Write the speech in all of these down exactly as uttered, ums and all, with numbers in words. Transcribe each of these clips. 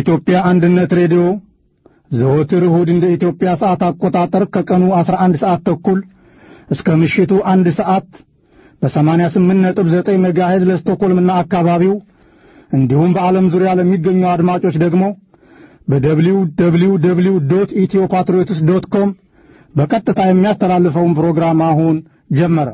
የኢትዮጵያ አንድነት ሬዲዮ ዘወትር እሁድ እንደ ኢትዮጵያ ሰዓት አቆጣጠር ከቀኑ አስራ አንድ ሰዓት ተኩል እስከ ምሽቱ አንድ ሰዓት በ88.9 ሜጋሄርዝ ለስቶኮልምና አካባቢው እንዲሁም በዓለም ዙሪያ ለሚገኙ አድማጮች ደግሞ በደብሊው ደብሊው ደብሊው ዶት ኢትዮ ፓትሪዮትስ ዶት ኮም በቀጥታ የሚያስተላልፈውን ፕሮግራም አሁን ጀመረ።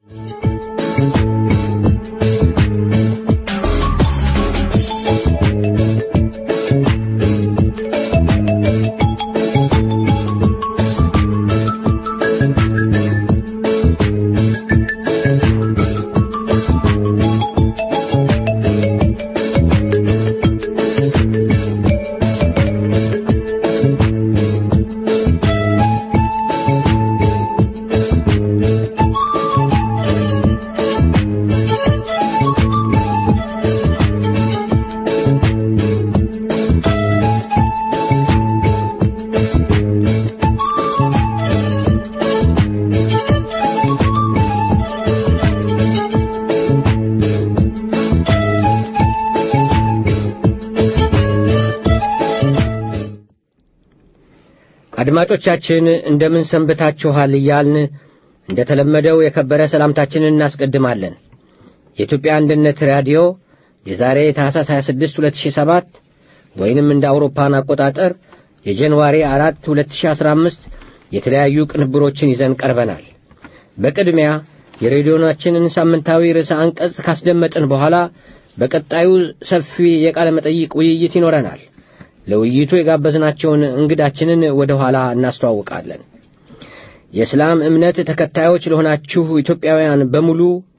አድማጮቻችን እንደምን ሰንብታችኋል እያልን እንደተለመደው የከበረ ሰላምታችንን እናስቀድማለን። የኢትዮጵያ አንድነት ራዲዮ የዛሬ ታህሳስ ሃያ ስድስት ሁለት ሺህ ሰባት ወይንም እንደ አውሮፓን አቆጣጠር የጃንዋሪ አራት ሁለት ሺህ አስራ አምስት የተለያዩ ቅንብሮችን ይዘን ቀርበናል። በቅድሚያ የሬዲዮናችንን ሳምንታዊ ርዕሰ አንቀጽ ካስደመጥን በኋላ በቀጣዩ ሰፊ የቃለ መጠይቅ ውይይት ይኖረናል። ለውይይቱ የጋበዝናቸውን እንግዳችንን ወደ ኋላ እናስተዋውቃለን። የእስላም እምነት ተከታዮች ለሆናችሁ ኢትዮጵያውያን በሙሉ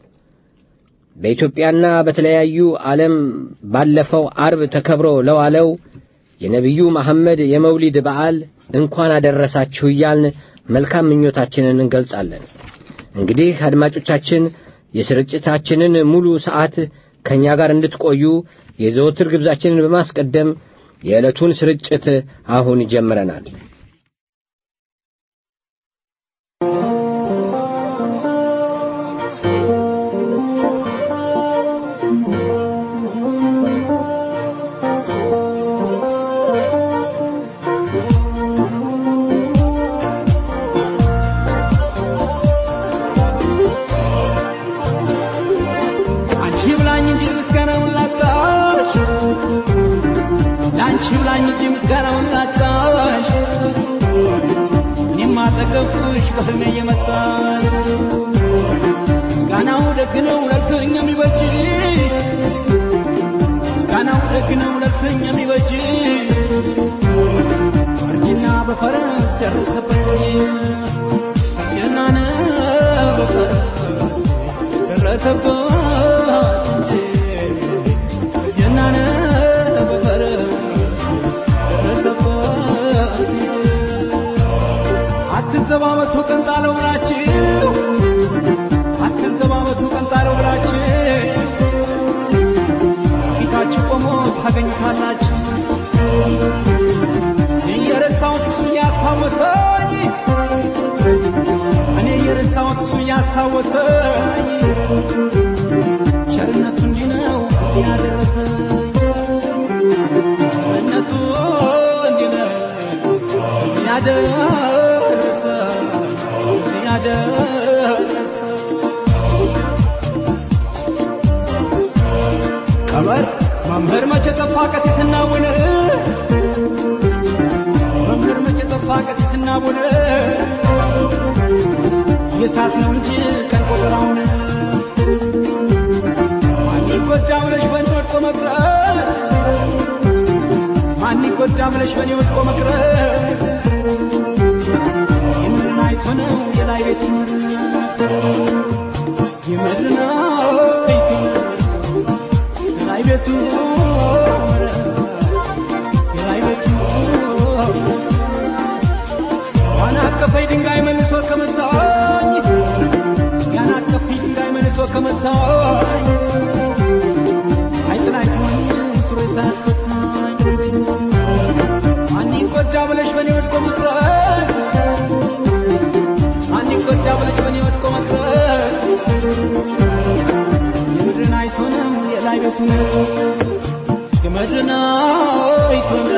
በኢትዮጵያና በተለያዩ ዓለም ባለፈው አርብ ተከብሮ ለዋለው የነብዩ መሐመድ የመውሊድ በዓል እንኳን አደረሳችሁ እያልን መልካም ምኞታችንን እንገልጻለን። እንግዲህ አድማጮቻችን የስርጭታችንን ሙሉ ሰዓት ከኛ ጋር እንድትቆዩ የዘወትር ግብዣችንን በማስቀደም የዕለቱን ስርጭት አሁን ጀምረናል። የመድናይቱን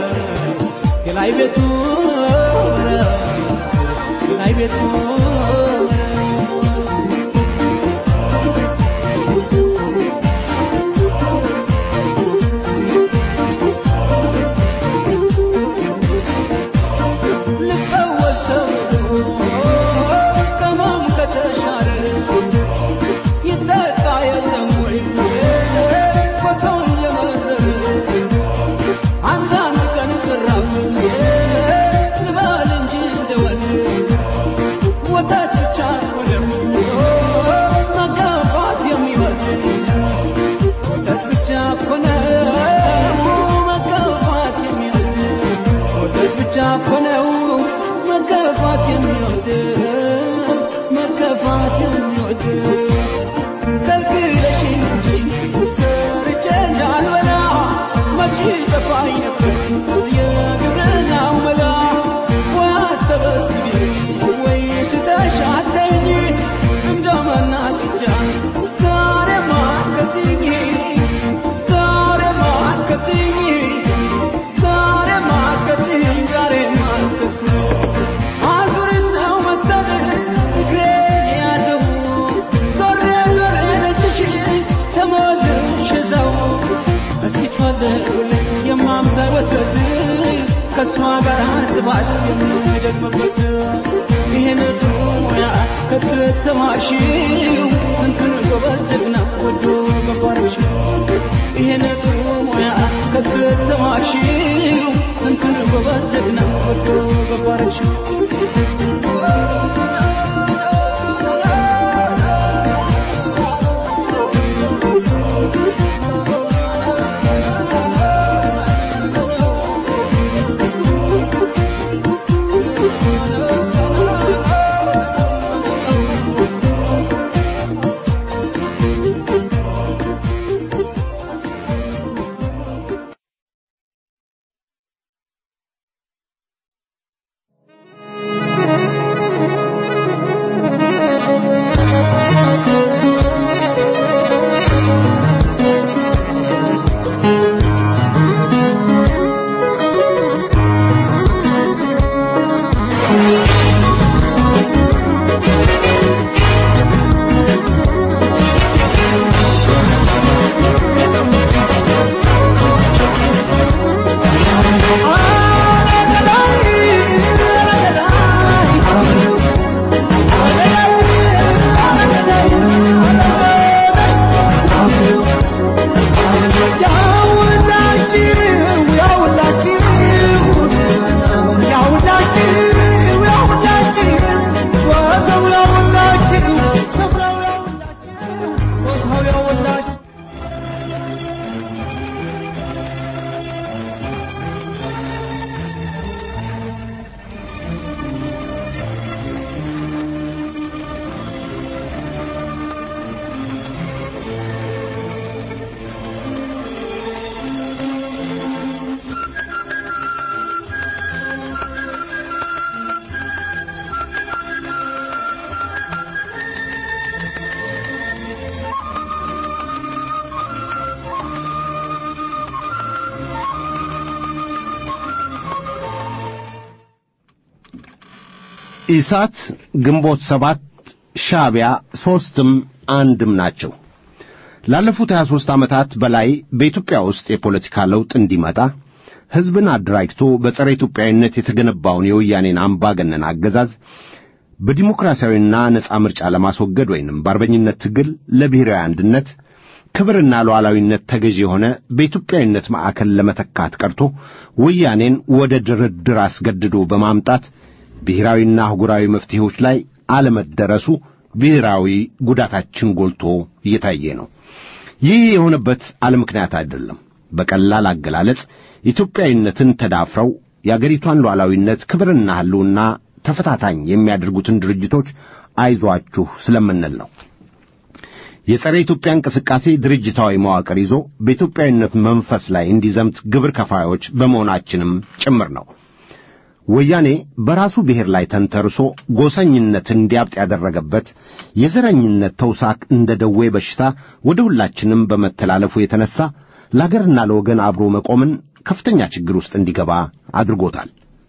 ኢሳት ግንቦት ሰባት ሻቢያ ሶስትም አንድም ናቸው። ላለፉት ሃያ ሦስት ዓመታት በላይ በኢትዮጵያ ውስጥ የፖለቲካ ለውጥ እንዲመጣ ሕዝብን አደራጅቶ በጸረ ኢትዮጵያዊነት የተገነባውን የወያኔን አምባገነን አገዛዝ በዲሞክራሲያዊና ነጻ ምርጫ ለማስወገድ ወይንም በአርበኝነት ትግል ለብሔራዊ አንድነት ክብርና ሉዓላዊነት ተገዢ የሆነ በኢትዮጵያዊነት ማዕከል ለመተካት ቀርቶ ወያኔን ወደ ድርድር አስገድዶ በማምጣት ብሔራዊና አህጉራዊ መፍትሄዎች ላይ አለመደረሱ ብሔራዊ ጉዳታችን ጎልቶ እየታየ ነው። ይህ የሆነበት አለ ምክንያት አይደለም። በቀላል አገላለጽ ኢትዮጵያዊነትን ተዳፍረው የአገሪቷን ሉዓላዊነት ክብርና ህልውና ተፈታታኝ የሚያደርጉትን ድርጅቶች አይዟችሁ ስለምንል ነው። የጸረ ኢትዮጵያ እንቅስቃሴ ድርጅታዊ መዋቅር ይዞ በኢትዮጵያዊነት መንፈስ ላይ እንዲዘምት ግብር ከፋዮች በመሆናችንም ጭምር ነው። ወያኔ በራሱ ብሔር ላይ ተንተርሶ ጎሰኝነት እንዲያብጥ ያደረገበት የዘረኝነት ተውሳክ እንደ ደዌ በሽታ ወደ ሁላችንም በመተላለፉ የተነሳ ለአገርና ለወገን አብሮ መቆምን ከፍተኛ ችግር ውስጥ እንዲገባ አድርጎታል።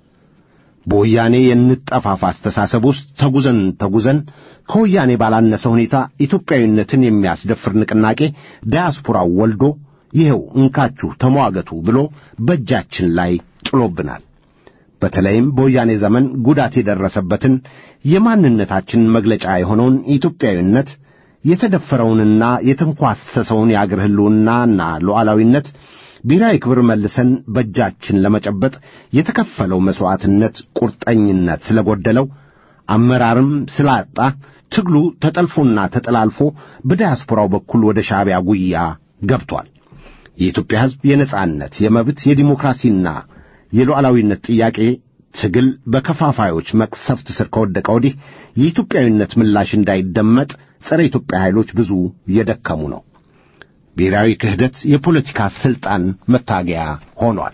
በወያኔ የንጠፋፋ አስተሳሰብ ውስጥ ተጉዘን ተጉዘን ከወያኔ ባላነሰ ሁኔታ ኢትዮጵያዊነትን የሚያስደፍር ንቅናቄ ዳያስፖራው ወልዶ ይሄው እንካችሁ ተሟገቱ ብሎ በእጃችን ላይ ጥሎብናል። በተለይም በወያኔ ዘመን ጉዳት የደረሰበትን የማንነታችን መግለጫ የሆነውን ኢትዮጵያዊነት የተደፈረውንና የተንኳሰሰውን የአገር ህልውናና ሉዓላዊነት ብሔራዊ ክብር መልሰን በእጃችን ለመጨበጥ የተከፈለው መስዋዕትነት ቁርጠኝነት ስለጎደለው አመራርም ስላጣ ትግሉ ተጠልፎና ተጠላልፎ በዲያስፖራው በኩል ወደ ሻዕቢያ ጉያ ገብቷል። የኢትዮጵያ ሕዝብ የነጻነት፣ የመብት፣ የዲሞክራሲና የሉዓላዊነት ጥያቄ ትግል በከፋፋዮች መቅሰፍት ስር ከወደቀ ወዲህ የኢትዮጵያዊነት ምላሽ እንዳይደመጥ ጸረ ኢትዮጵያ ኃይሎች ብዙ የደከሙ ነው። ብሔራዊ ክህደት የፖለቲካ ስልጣን መታገያ ሆኗል።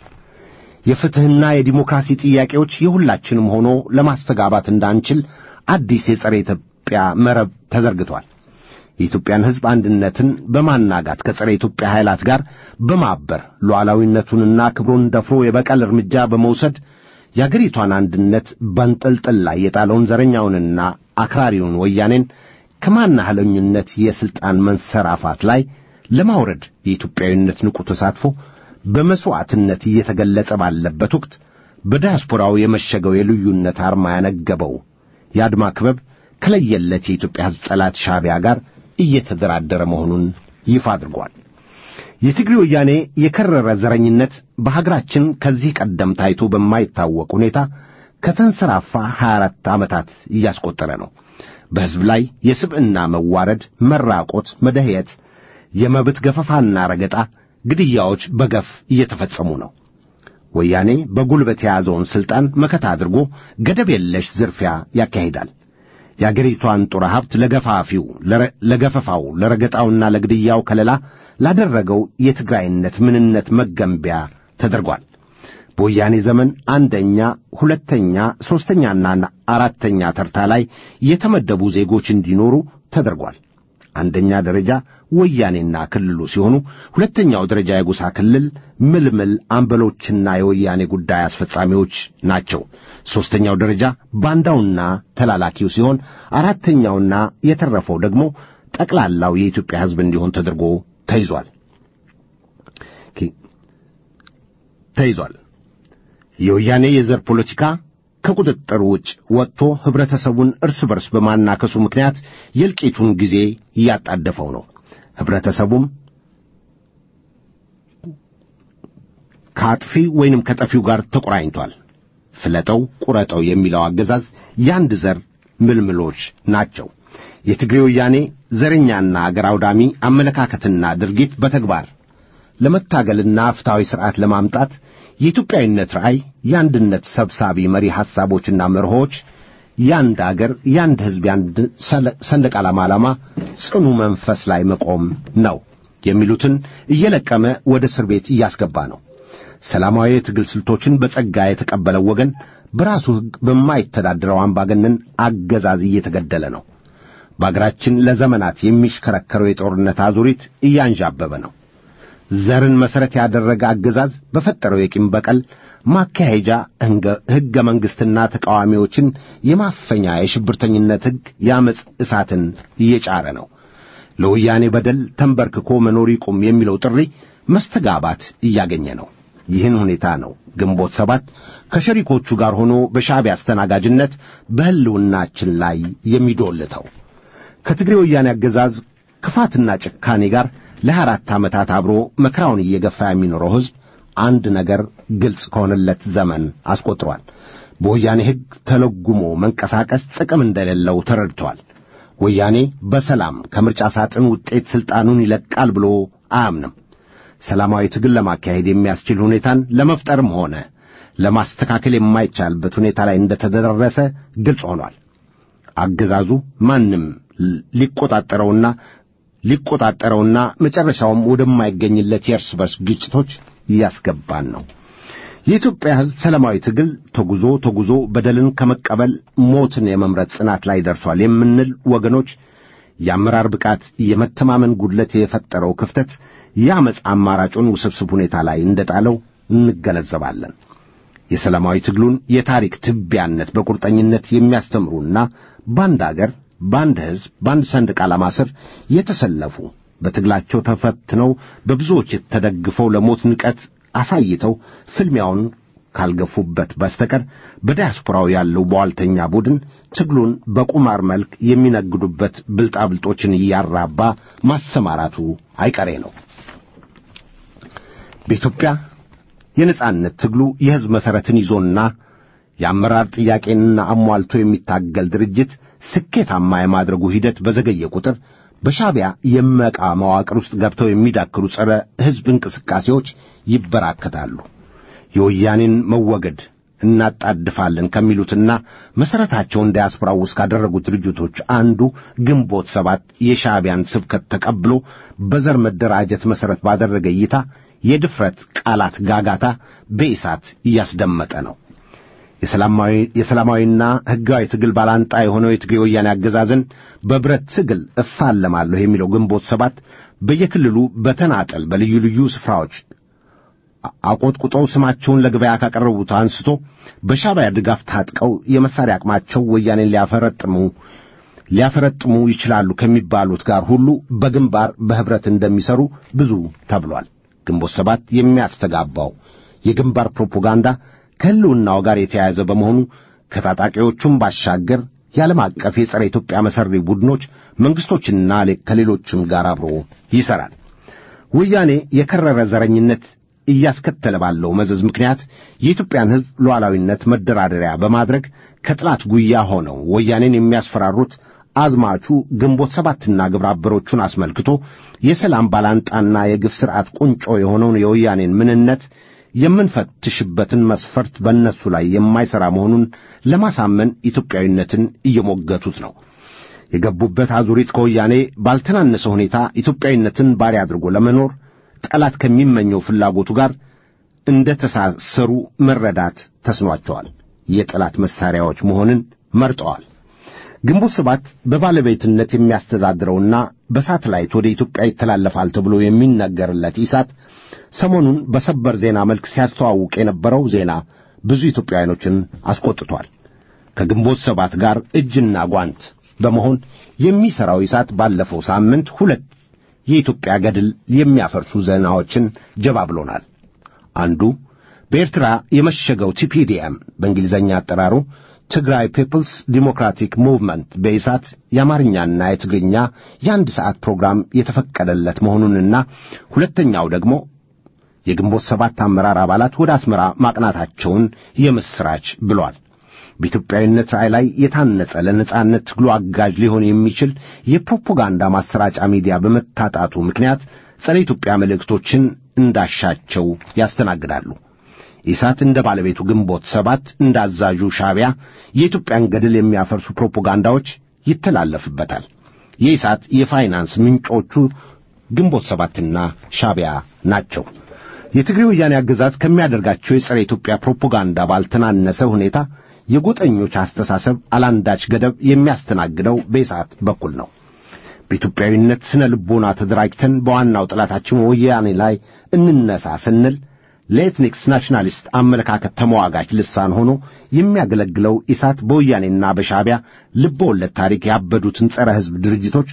የፍትህና የዲሞክራሲ ጥያቄዎች የሁላችንም ሆኖ ለማስተጋባት እንዳንችል አዲስ የጸረ ኢትዮጵያ መረብ ተዘርግቷል። የኢትዮጵያን ሕዝብ አንድነትን በማናጋት ከጸረ ኢትዮጵያ ኃይላት ጋር በማበር ሉዓላዊነቱንና ክብሩን ደፍሮ የበቀል እርምጃ በመውሰድ የአገሪቷን አንድነት በንጥልጥል ላይ የጣለውን ዘረኛውንና አክራሪውን ወያኔን ከማናህለኝነት የስልጣን መንሰራፋት ላይ ለማውረድ የኢትዮጵያዊነት ንቁ ተሳትፎ በመስዋዕትነት እየተገለጸ ባለበት ወቅት በዲያስፖራው የመሸገው የልዩነት አርማ ያነገበው የአድማ ክበብ ከለየለት የኢትዮጵያ ሕዝብ ጠላት ሻዕቢያ ጋር እየተደራደረ መሆኑን ይፋ አድርጓል። የትግሬ ወያኔ የከረረ ዘረኝነት በሀገራችን ከዚህ ቀደም ታይቶ በማይታወቅ ሁኔታ ከተንሰራፋ ሀያ አራት ዓመታት እያስቆጠረ ነው። በሕዝብ ላይ የስብዕና መዋረድ፣ መራቆት፣ መደህየት፣ የመብት ገፈፋና ረገጣ፣ ግድያዎች በገፍ እየተፈጸሙ ነው። ወያኔ በጉልበት የያዘውን ሥልጣን መከታ አድርጎ ገደብ የለሽ ዝርፊያ ያካሂዳል። የአገሪቷን ጦር ሀብት ለገፋፊው ለገፈፋው ለረገጣውና ለግድያው ከለላ ላደረገው የትግራይነት ምንነት መገንቢያ ተደርጓል። በወያኔ ዘመን አንደኛ፣ ሁለተኛ፣ ሦስተኛና አራተኛ ተርታ ላይ የተመደቡ ዜጎች እንዲኖሩ ተደርጓል። አንደኛ ደረጃ ወያኔና ክልሉ ሲሆኑ ሁለተኛው ደረጃ የጎሳ ክልል ምልምል አምበሎችና የወያኔ ጉዳይ አስፈጻሚዎች ናቸው። ሦስተኛው ደረጃ ባንዳውና ተላላኪው ሲሆን አራተኛውና የተረፈው ደግሞ ጠቅላላው የኢትዮጵያ ሕዝብ እንዲሆን ተደርጎ ተይዟል ተይዟል። የወያኔ የዘር ፖለቲካ ከቁጥጥር ውጭ ወጥቶ ህብረተሰቡን እርስ በርስ በማናከሱ ምክንያት የእልቂቱን ጊዜ እያጣደፈው ነው። ህብረተሰቡም ከአጥፊ ወይንም ከጠፊው ጋር ተቆራኝቷል። ፍለጠው ቁረጠው የሚለው አገዛዝ የአንድ ዘር ምልምሎች ናቸው። የትግሬ ወያኔ ዘረኛና አገር አውዳሚ አመለካከትና ድርጊት በተግባር ለመታገልና ፍትሐዊ ሥርዓት ለማምጣት የኢትዮጵያዊነት ራዕይ፣ የአንድነት ሰብሳቢ መሪ ሐሳቦችና መርሆች፣ የአንድ አገር፣ የአንድ ሕዝብ፣ የአንድ ሰንደቅ ዓላማ ዓላማ ጽኑ መንፈስ ላይ መቆም ነው የሚሉትን እየለቀመ ወደ እስር ቤት እያስገባ ነው። ሰላማዊ የትግል ስልቶችን በጸጋ የተቀበለው ወገን በራሱ ሕግ በማይተዳደረው አምባገነን አገዛዝ እየተገደለ ነው። በአገራችን ለዘመናት የሚሽከረከረው የጦርነት አዙሪት እያንዣበበ ነው። ዘርን መሠረት ያደረገ አገዛዝ በፈጠረው የቂም በቀል ማካሄጃ ሕገ መንግሥትና ተቃዋሚዎችን የማፈኛ የሽብርተኝነት ሕግ የአመፅ እሳትን እየጫረ ነው። ለወያኔ በደል ተንበርክኮ መኖር ይቁም የሚለው ጥሪ መስተጋባት እያገኘ ነው። ይህን ሁኔታ ነው ግንቦት ሰባት ከሸሪኮቹ ጋር ሆኖ በሻዕቢያ አስተናጋጅነት በሕልውናችን ላይ የሚዶልተው። ከትግሬ ወያኔ አገዛዝ ክፋትና ጭካኔ ጋር ለሀያ አራት ዓመታት አብሮ መከራውን እየገፋ የሚኖረው ሕዝብ አንድ ነገር ግልጽ ከሆነለት ዘመን አስቆጥሯል። በወያኔ ሕግ ተለጉሞ መንቀሳቀስ ጥቅም እንደሌለው ተረድቷል። ወያኔ በሰላም ከምርጫ ሳጥን ውጤት ሥልጣኑን ይለቃል ብሎ አያምንም። ሰላማዊ ትግል ለማካሄድ የሚያስችል ሁኔታን ለመፍጠርም ሆነ ለማስተካከል የማይቻልበት ሁኔታ ላይ እንደተደረሰ ግልጽ ሆኗል። አገዛዙ ማንም ሊቆጣጠረውና ሊቆጣጠረውና መጨረሻውም ወደማይገኝለት የእርስ በርስ ግጭቶች እያስገባን ነው። የኢትዮጵያ ሕዝብ ሰላማዊ ትግል ተጉዞ ተጉዞ በደልን ከመቀበል ሞትን የመምረጥ ጽናት ላይ ደርሷል የምንል ወገኖች የአመራር ብቃት የመተማመን ጉድለት የፈጠረው ክፍተት የአመፅ አማራጩን ውስብስብ ሁኔታ ላይ እንደጣለው እንገነዘባለን። የሰላማዊ ትግሉን የታሪክ ትቢያነት በቁርጠኝነት የሚያስተምሩና በአንድ አገር በአንድ ሕዝብ በአንድ ሰንደቅ ዓላማ ስር የተሰለፉ በትግላቸው ተፈትነው በብዙዎች ተደግፈው ለሞት ንቀት አሳይተው ፍልሚያውን ካልገፉበት በስተቀር በዲያስፖራው ያለው በዋልተኛ ቡድን ትግሉን በቁማር መልክ የሚነግዱበት ብልጣብልጦችን እያራባ ማሰማራቱ አይቀሬ ነው። በኢትዮጵያ የነጻነት ትግሉ የሕዝብ መሠረትን ይዞና የአመራር ጥያቄንና አሟልቶ የሚታገል ድርጅት ስኬታማ የማድረጉ ሂደት በዘገየ ቁጥር በሻዕቢያ የመቃ መዋቅር ውስጥ ገብተው የሚዳክሩ ጸረ ሕዝብ እንቅስቃሴዎች ይበራከታሉ። የወያኔን መወገድ እናጣድፋለን ከሚሉትና መሠረታቸውን ዲያስፖራው ውስጥ ካደረጉት ድርጅቶች አንዱ ግንቦት ሰባት የሻዕቢያን ስብከት ተቀብሎ በዘር መደራጀት መሠረት ባደረገ እይታ የድፍረት ቃላት ጋጋታ በኢሳት እያስደመጠ ነው። የሰላማዊ የሰላማዊና ሕጋዊ ትግል ባላንጣ የሆነው የትግሬ ወያኔ አገዛዝን በብረት ትግል እፋለማለሁ የሚለው ግንቦት ሰባት በየክልሉ በተናጠል በልዩ ልዩ ስፍራዎች አቆጥቁጠው ስማቸውን ለገበያ ካቀረቡት አንስቶ በሻዕቢያ ድጋፍ ታጥቀው የመሳሪያ አቅማቸው ወያኔን ሊያፈረጥሙ ሊያፈረጥሙ ይችላሉ ከሚባሉት ጋር ሁሉ በግንባር በህብረት እንደሚሰሩ ብዙ ተብሏል። ግንቦት ሰባት የሚያስተጋባው የግንባር ፕሮፓጋንዳ ከህልውናው ጋር የተያያዘ በመሆኑ ከታጣቂዎቹም ባሻገር የዓለም አቀፍ የጸረ ኢትዮጵያ መሠሪ ቡድኖች መንግሥቶችና ከሌሎችም ጋር አብሮ ይሠራል። ወያኔ የከረረ ዘረኝነት እያስከተለ ባለው መዘዝ ምክንያት የኢትዮጵያን ሕዝብ ሉዓላዊነት መደራደሪያ በማድረግ ከጥላት ጉያ ሆነው ወያኔን የሚያስፈራሩት አዝማቹ ግንቦት ሰባትና ግብረ አበሮቹን አስመልክቶ የሰላም ባላንጣና የግፍ ሥርዓት ቁንጮ የሆነውን የወያኔን ምንነት የምንፈትሽበትን መስፈርት በእነሱ ላይ የማይሠራ መሆኑን ለማሳመን ኢትዮጵያዊነትን እየሞገቱት ነው። የገቡበት አዙሪት ከወያኔ ባልተናነሰ ሁኔታ ኢትዮጵያዊነትን ባሪያ አድርጎ ለመኖር ጠላት ከሚመኘው ፍላጎቱ ጋር እንደ ተሳሰሩ መረዳት ተስኗቸዋል። የጠላት መሳሪያዎች መሆንን መርጠዋል። ግንቦት ሰባት በባለቤትነት የሚያስተዳድረውና በሳተላይት ወደ ኢትዮጵያ ይተላለፋል ተብሎ የሚነገርለት ኢሳት ሰሞኑን በሰበር ዜና መልክ ሲያስተዋውቅ የነበረው ዜና ብዙ ኢትዮጵያውያኖችን አስቆጥቷል። ከግንቦት ሰባት ጋር እጅና ጓንት በመሆን የሚሠራው ኢሳት ባለፈው ሳምንት ሁለት የኢትዮጵያ ገድል የሚያፈርሱ ዜናዎችን ጀባብሎናል። አንዱ በኤርትራ የመሸገው ቲፒዲኤም በእንግሊዝኛ አጠራሩ ትግራይ ፒፕልስ ዲሞክራቲክ ሙቭመንት በኢሳት የአማርኛና የትግርኛ የአንድ ሰዓት ፕሮግራም የተፈቀደለት መሆኑንና ሁለተኛው ደግሞ የግንቦት ሰባት አመራር አባላት ወደ አስመራ ማቅናታቸውን የምስራች ብሏል። በኢትዮጵያዊነት ራዕይ ላይ የታነጸ ለነጻነት ትግሉ አጋዥ ሊሆን የሚችል የፕሮፓጋንዳ ማሰራጫ ሚዲያ በመታጣቱ ምክንያት ጸረ ኢትዮጵያ መልእክቶችን እንዳሻቸው ያስተናግዳሉ። ኢሳት እንደ ባለቤቱ ግንቦት ሰባት እንዳዛዡ ሻዕቢያ የኢትዮጵያን ገድል የሚያፈርሱ ፕሮፓጋንዳዎች ይተላለፍበታል። የኢሳት የፋይናንስ ምንጮቹ ግንቦት ሰባትና ሻዕቢያ ናቸው። የትግሬ ወያኔ አገዛዝ ከሚያደርጋቸው የጸረ ኢትዮጵያ ፕሮፓጋንዳ ባልተናነሰ ሁኔታ የጎጠኞች አስተሳሰብ አላንዳች ገደብ የሚያስተናግደው በኢሳት በኩል ነው። በኢትዮጵያዊነት ስነ ልቦና ተደራጅተን በዋናው ጠላታችን ወያኔ ላይ እንነሳ ስንል ለኤትኒክስ ናሽናሊስት አመለካከት ተመዋጋች ልሳን ሆኖ የሚያገለግለው ኢሳት በወያኔና በሻዕቢያ ልቦለድ ታሪክ ያበዱትን ጸረ ሕዝብ ድርጅቶች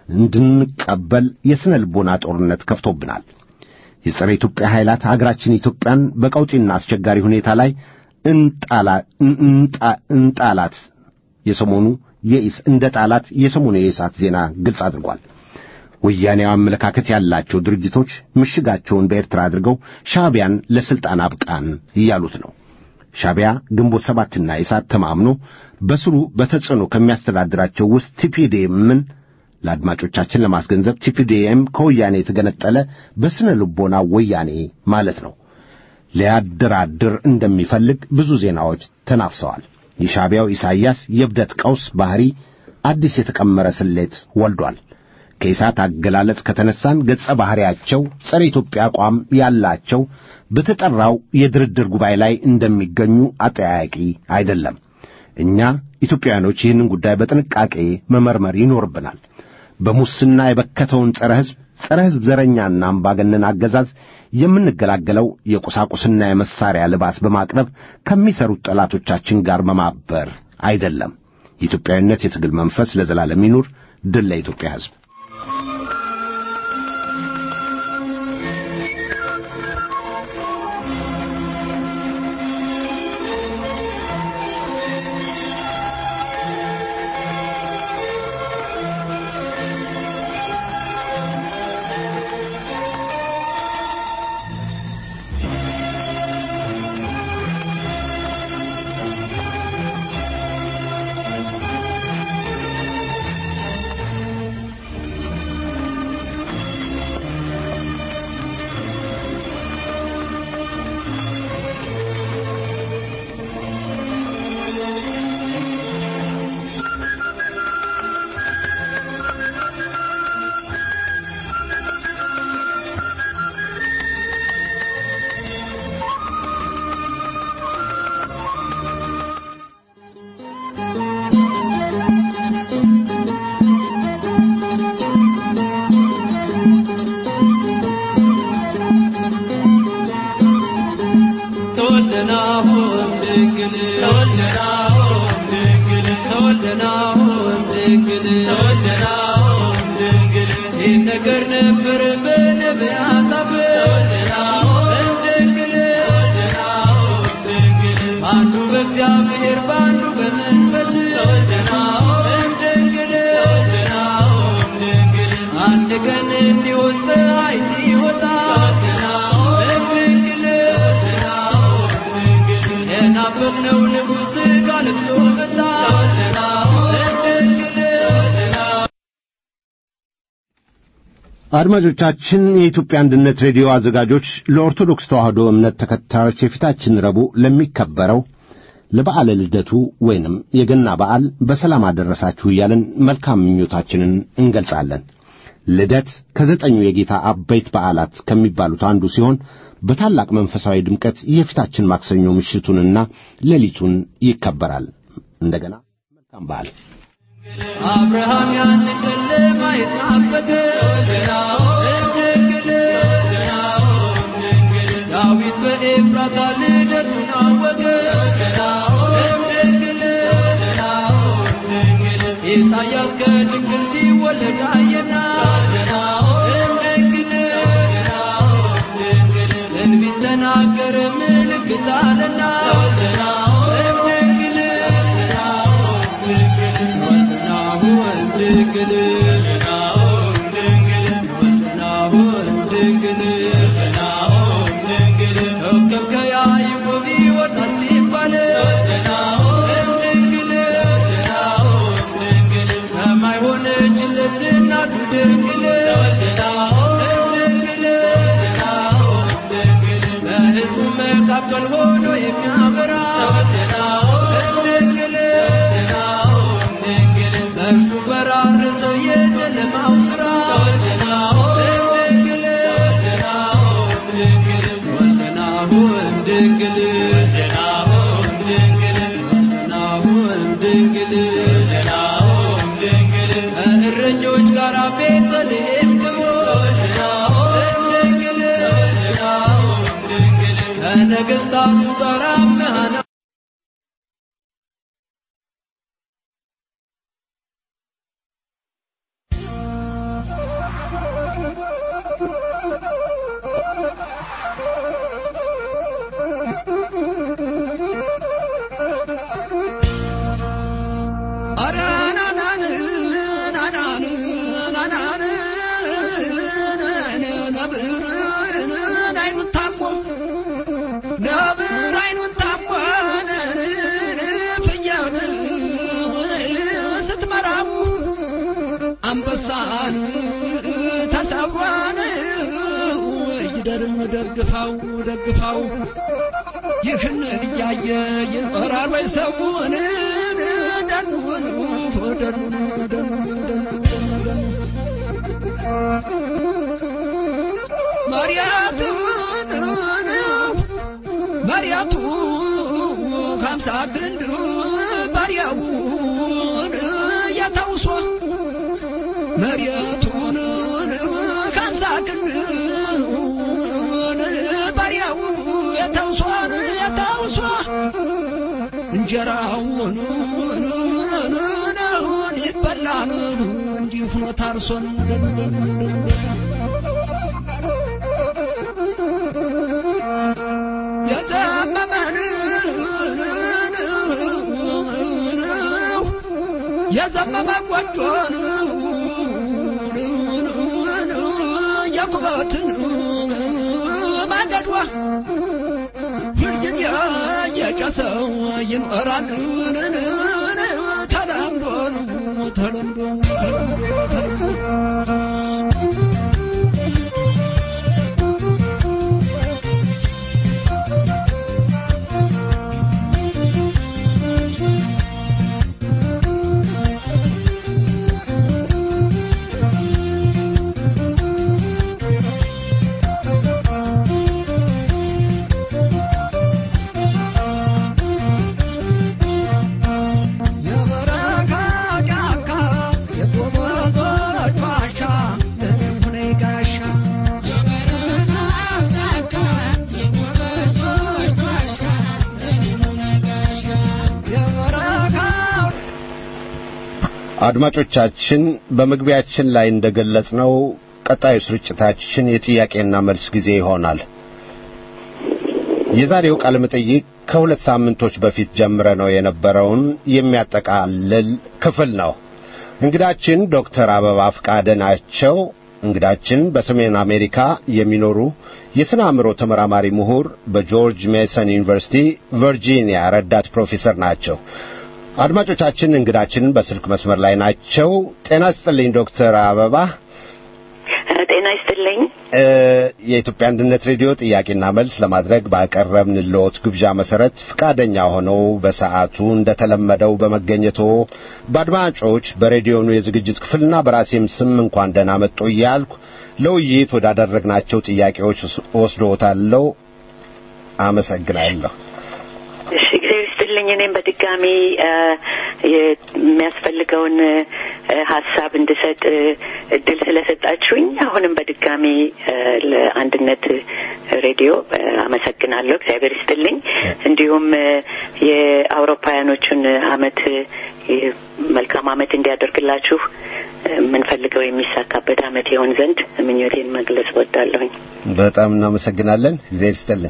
እንድንቀበል የስነ ልቦና ጦርነት ከፍቶብናል። የጸረ ኢትዮጵያ ኃይላት አገራችን ኢትዮጵያን በቀውጢና አስቸጋሪ ሁኔታ ላይ እንጣላ እንጣላት የሰሞኑ የኢስ እንደ ጣላት የሰሞኑ የኢሳት ዜና ግልጽ አድርጓል። ወያኔው አመለካከት ያላቸው ድርጅቶች ምሽጋቸውን በኤርትራ አድርገው ሻዕቢያን ለስልጣን አብቃን እያሉት ነው። ሻዕቢያ ግንቦት ሰባትና ኢሳት ተማምኖ በስሩ በተጽዕኖ ከሚያስተዳድራቸው ውስጥ ቲፒዲኤምን ለአድማጮቻችን ለማስገንዘብ ቲፒዲኤም ከወያኔ የተገነጠለ በስነ ልቦና ወያኔ ማለት ነው። ሊያደራድር እንደሚፈልግ ብዙ ዜናዎች ተናፍሰዋል። የሻዕቢያው ኢሳይያስ የብደት ቀውስ ባህሪ አዲስ የተቀመረ ስሌት ወልዷል። ከኢሳት አገላለጽ ከተነሳን ገጸ ባህሪያቸው ጸረ ኢትዮጵያ አቋም ያላቸው በተጠራው የድርድር ጉባኤ ላይ እንደሚገኙ አጠያያቂ አይደለም። እኛ ኢትዮጵያውያኖች ይህንን ጉዳይ በጥንቃቄ መመርመር ይኖርብናል። በሙስና የበከተውን ጸረ ሕዝብ ጸረ ሕዝብ ዘረኛና አምባገነን አገዛዝ የምንገላገለው የቁሳቁስና የመሳሪያ ልባስ በማቅረብ ከሚሰሩት ጠላቶቻችን ጋር በማበር አይደለም። የኢትዮጵያዊነት የትግል መንፈስ ለዘላለም ይኑር። ድል ለኢትዮጵያ ሕዝብ። አድማጮቻችን የኢትዮጵያ አንድነት ሬዲዮ አዘጋጆች ለኦርቶዶክስ ተዋሕዶ እምነት ተከታዮች የፊታችን ረቡዕ ለሚከበረው ለበዓለ ልደቱ ወይንም የገና በዓል በሰላም አደረሳችሁ እያልን መልካም ምኞታችንን እንገልጻለን። ልደት ከዘጠኙ የጌታ አበይት በዓላት ከሚባሉት አንዱ ሲሆን በታላቅ መንፈሳዊ ድምቀት የፊታችን ማክሰኞ ምሽቱንና ሌሊቱን ይከበራል። እንደገና መልካም በዓል። አብርሃም ያንን ለማየት ናፈቀ፣ ዳዊት በኤፍራታ ልደቱን አወቀ፣ ኢሳያስ ከድንግል ሲወለድ አየና፣ ትንቢት ተናገረ ምልክት አለና፣ ደግፋው ደግፋው ይህን ያየ ይኖራል ወይ ሰውን ደኑን ደኑን ደኑን ማርያቱ ማርያቱ ሃምሳ ግንድ ባሪያውን ያታውሶ ማርያቱን ይህን ባሪያው የተውሷን የተውሷ እንጀራውን ይበላል እንዲህ ሆኖ ታርሶን የዘመመን የዘመመ ቆንጆን የኩበትን ማገዷ ሁልጊዜ የጨሰው ይኖራል ተለምዶ ተለምዶ አድማጮቻችን በመግቢያችን ላይ እንደገለጽነው ቀጣዩ ስርጭታችን የጥያቄና መልስ ጊዜ ይሆናል። የዛሬው ቃለ መጠይቅ ከሁለት ሳምንቶች በፊት ጀምረ ነው የነበረውን የሚያጠቃልል ክፍል ነው። እንግዳችን ዶክተር አበባ ፍቃደ ናቸው። እንግዳችን በሰሜን አሜሪካ የሚኖሩ የሥነ አእምሮ ተመራማሪ ምሁር፣ በጆርጅ ሜሰን ዩኒቨርሲቲ ቨርጂኒያ ረዳት ፕሮፌሰር ናቸው። አድማጮቻችን እንግዳችን በስልክ መስመር ላይ ናቸው። ጤና ይስጥልኝ ዶክተር አበባ። ጤና ይስጥልኝ። የኢትዮጵያ አንድነት ሬዲዮ ጥያቄና መልስ ለማድረግ ባቀረብንልዎት ግብዣ መሰረት ፍቃደኛ ሆነው በሰዓቱ እንደተለመደው በመገኘቶ በአድማጮች በሬዲዮኑ የዝግጅት ክፍልና በራሴም ስም እንኳን ደህና መጡ እያልኩ ለውይይት ወዳደረግናቸው ጥያቄዎች ወስዶታለሁ። አመሰግናለሁ። እሺ እግዚአብሔር ይስጥልኝ። እኔም በድጋሚ የሚያስፈልገውን ሐሳብ እንድሰጥ እድል ስለሰጣችሁኝ አሁንም በድጋሚ ለአንድነት ሬዲዮ አመሰግናለሁ። እግዚአብሔር ይስጥልኝ። እንዲሁም የአውሮፓውያኖቹን አመት መልካም አመት እንዲያደርግላችሁ ምንፈልገው የሚሳካበት አመት ይሆን ዘንድ ምኞቴን መግለጽ ወዳለሁኝ። በጣም እናመሰግናለን። እግዚአብሔር ይስጥልኝ።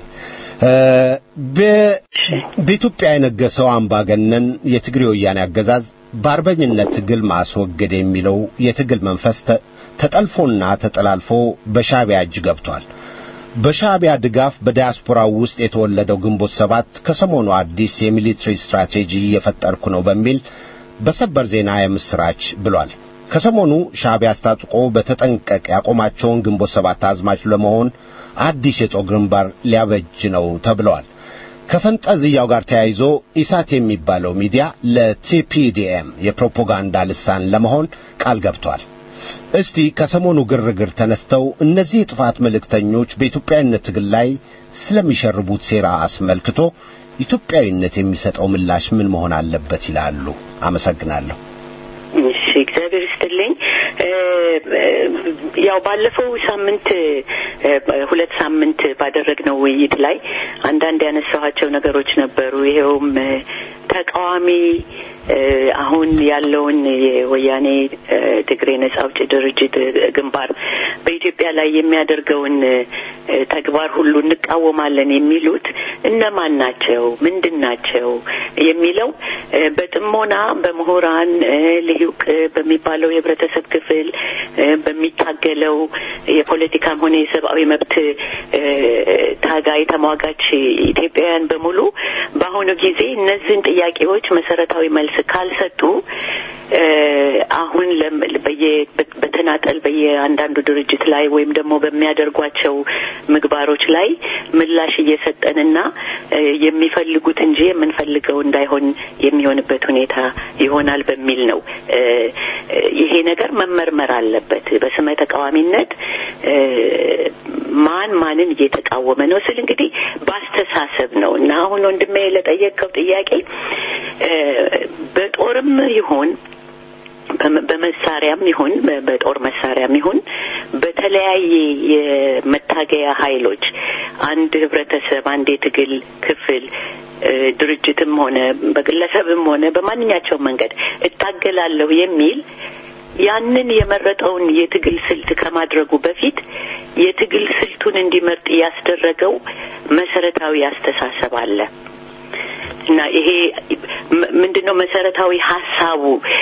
በኢትዮጵያ የነገሰው አምባገነን የትግሬ ወያኔ አገዛዝ በአርበኝነት ትግል ማስወገድ የሚለው የትግል መንፈስ ተጠልፎና ተጠላልፎ በሻዕቢያ እጅ ገብቷል። በሻዕቢያ ድጋፍ በዲያስፖራው ውስጥ የተወለደው ግንቦት ሰባት ከሰሞኑ አዲስ የሚሊተሪ ስትራቴጂ እየፈጠርኩ ነው በሚል በሰበር ዜና የምስራች ብሏል። ከሰሞኑ ሻዕቢያ አስታጥቆ በተጠንቀቅ ያቆማቸውን ግንቦት ሰባት አዝማች ለመሆን አዲስ የጦር ግንባር ሊያበጅ ነው ተብሏል። ከፈንጠዝያው ጋር ተያይዞ ኢሳት የሚባለው ሚዲያ ለቲፒዲኤም የፕሮፓጋንዳ ልሳን ለመሆን ቃል ገብቷል። እስቲ ከሰሞኑ ግርግር ተነስተው እነዚህ የጥፋት መልእክተኞች በኢትዮጵያዊነት ትግል ላይ ስለሚሸርቡት ሴራ አስመልክቶ ኢትዮጵያዊነት የሚሰጠው ምላሽ ምን መሆን አለበት ይላሉ? አመሰግናለሁ። እሺ እግዚአብሔር ይስጥልኝ። ያው ባለፈው ሳምንት ሁለት ሳምንት ባደረግነው ውይይት ላይ አንዳንድ ያነሳኋቸው ነገሮች ነበሩ። ይሄውም ተቃዋሚ አሁን ያለውን የወያኔ ትግሬ ነጻ አውጪ ድርጅት ግንባር በኢትዮጵያ ላይ የሚያደርገውን ተግባር ሁሉ እንቃወማለን የሚሉት እነማን ናቸው? ምንድናቸው? የሚለው በጥሞና በምሁራን ልሂቅ በሚባለው የህብረተሰብ ክፍል በሚታገለው የፖለቲካም ሆነ የሰብአዊ መብት ታጋይ ተሟጋች ኢትዮጵያውያን በሙሉ በአሁኑ ጊዜ እነዚህን ጥያቄዎች መሰረታዊ መልስ ካልሰጡ አሁን በየ በተናጠል በየአንዳንዱ ድርጅት ላይ ወይም ደግሞ በሚያደርጓቸው ምግባሮች ላይ ምላሽ እየሰጠንና የሚፈልጉት እንጂ የምንፈልገው እንዳይሆን የሚሆንበት ሁኔታ ይሆናል በሚል ነው። ይሄ ነገር መመርመር አለበት። በስመ ተቃዋሚነት ማን ማንን እየተቃወመ ነው ስል እንግዲህ ባስተሳሰብ ነው እና አሁን ወንድሜ ለጠየቀው ጥያቄ በጦርም ይሁን በመሳሪያም ይሁን በጦር መሳሪያም ይሁን በተ ከተለያየ የመታገያ ኃይሎች አንድ ህብረተሰብ አንድ የትግል ክፍል ድርጅትም ሆነ በግለሰብም ሆነ በማንኛውም መንገድ እታገላለሁ የሚል ያንን የመረጠውን የትግል ስልት ከማድረጉ በፊት የትግል ስልቱን እንዲመርጥ ያስደረገው መሰረታዊ አስተሳሰብ አለ እና ይሄ ምንድነው መሰረታዊ ሐሳቡ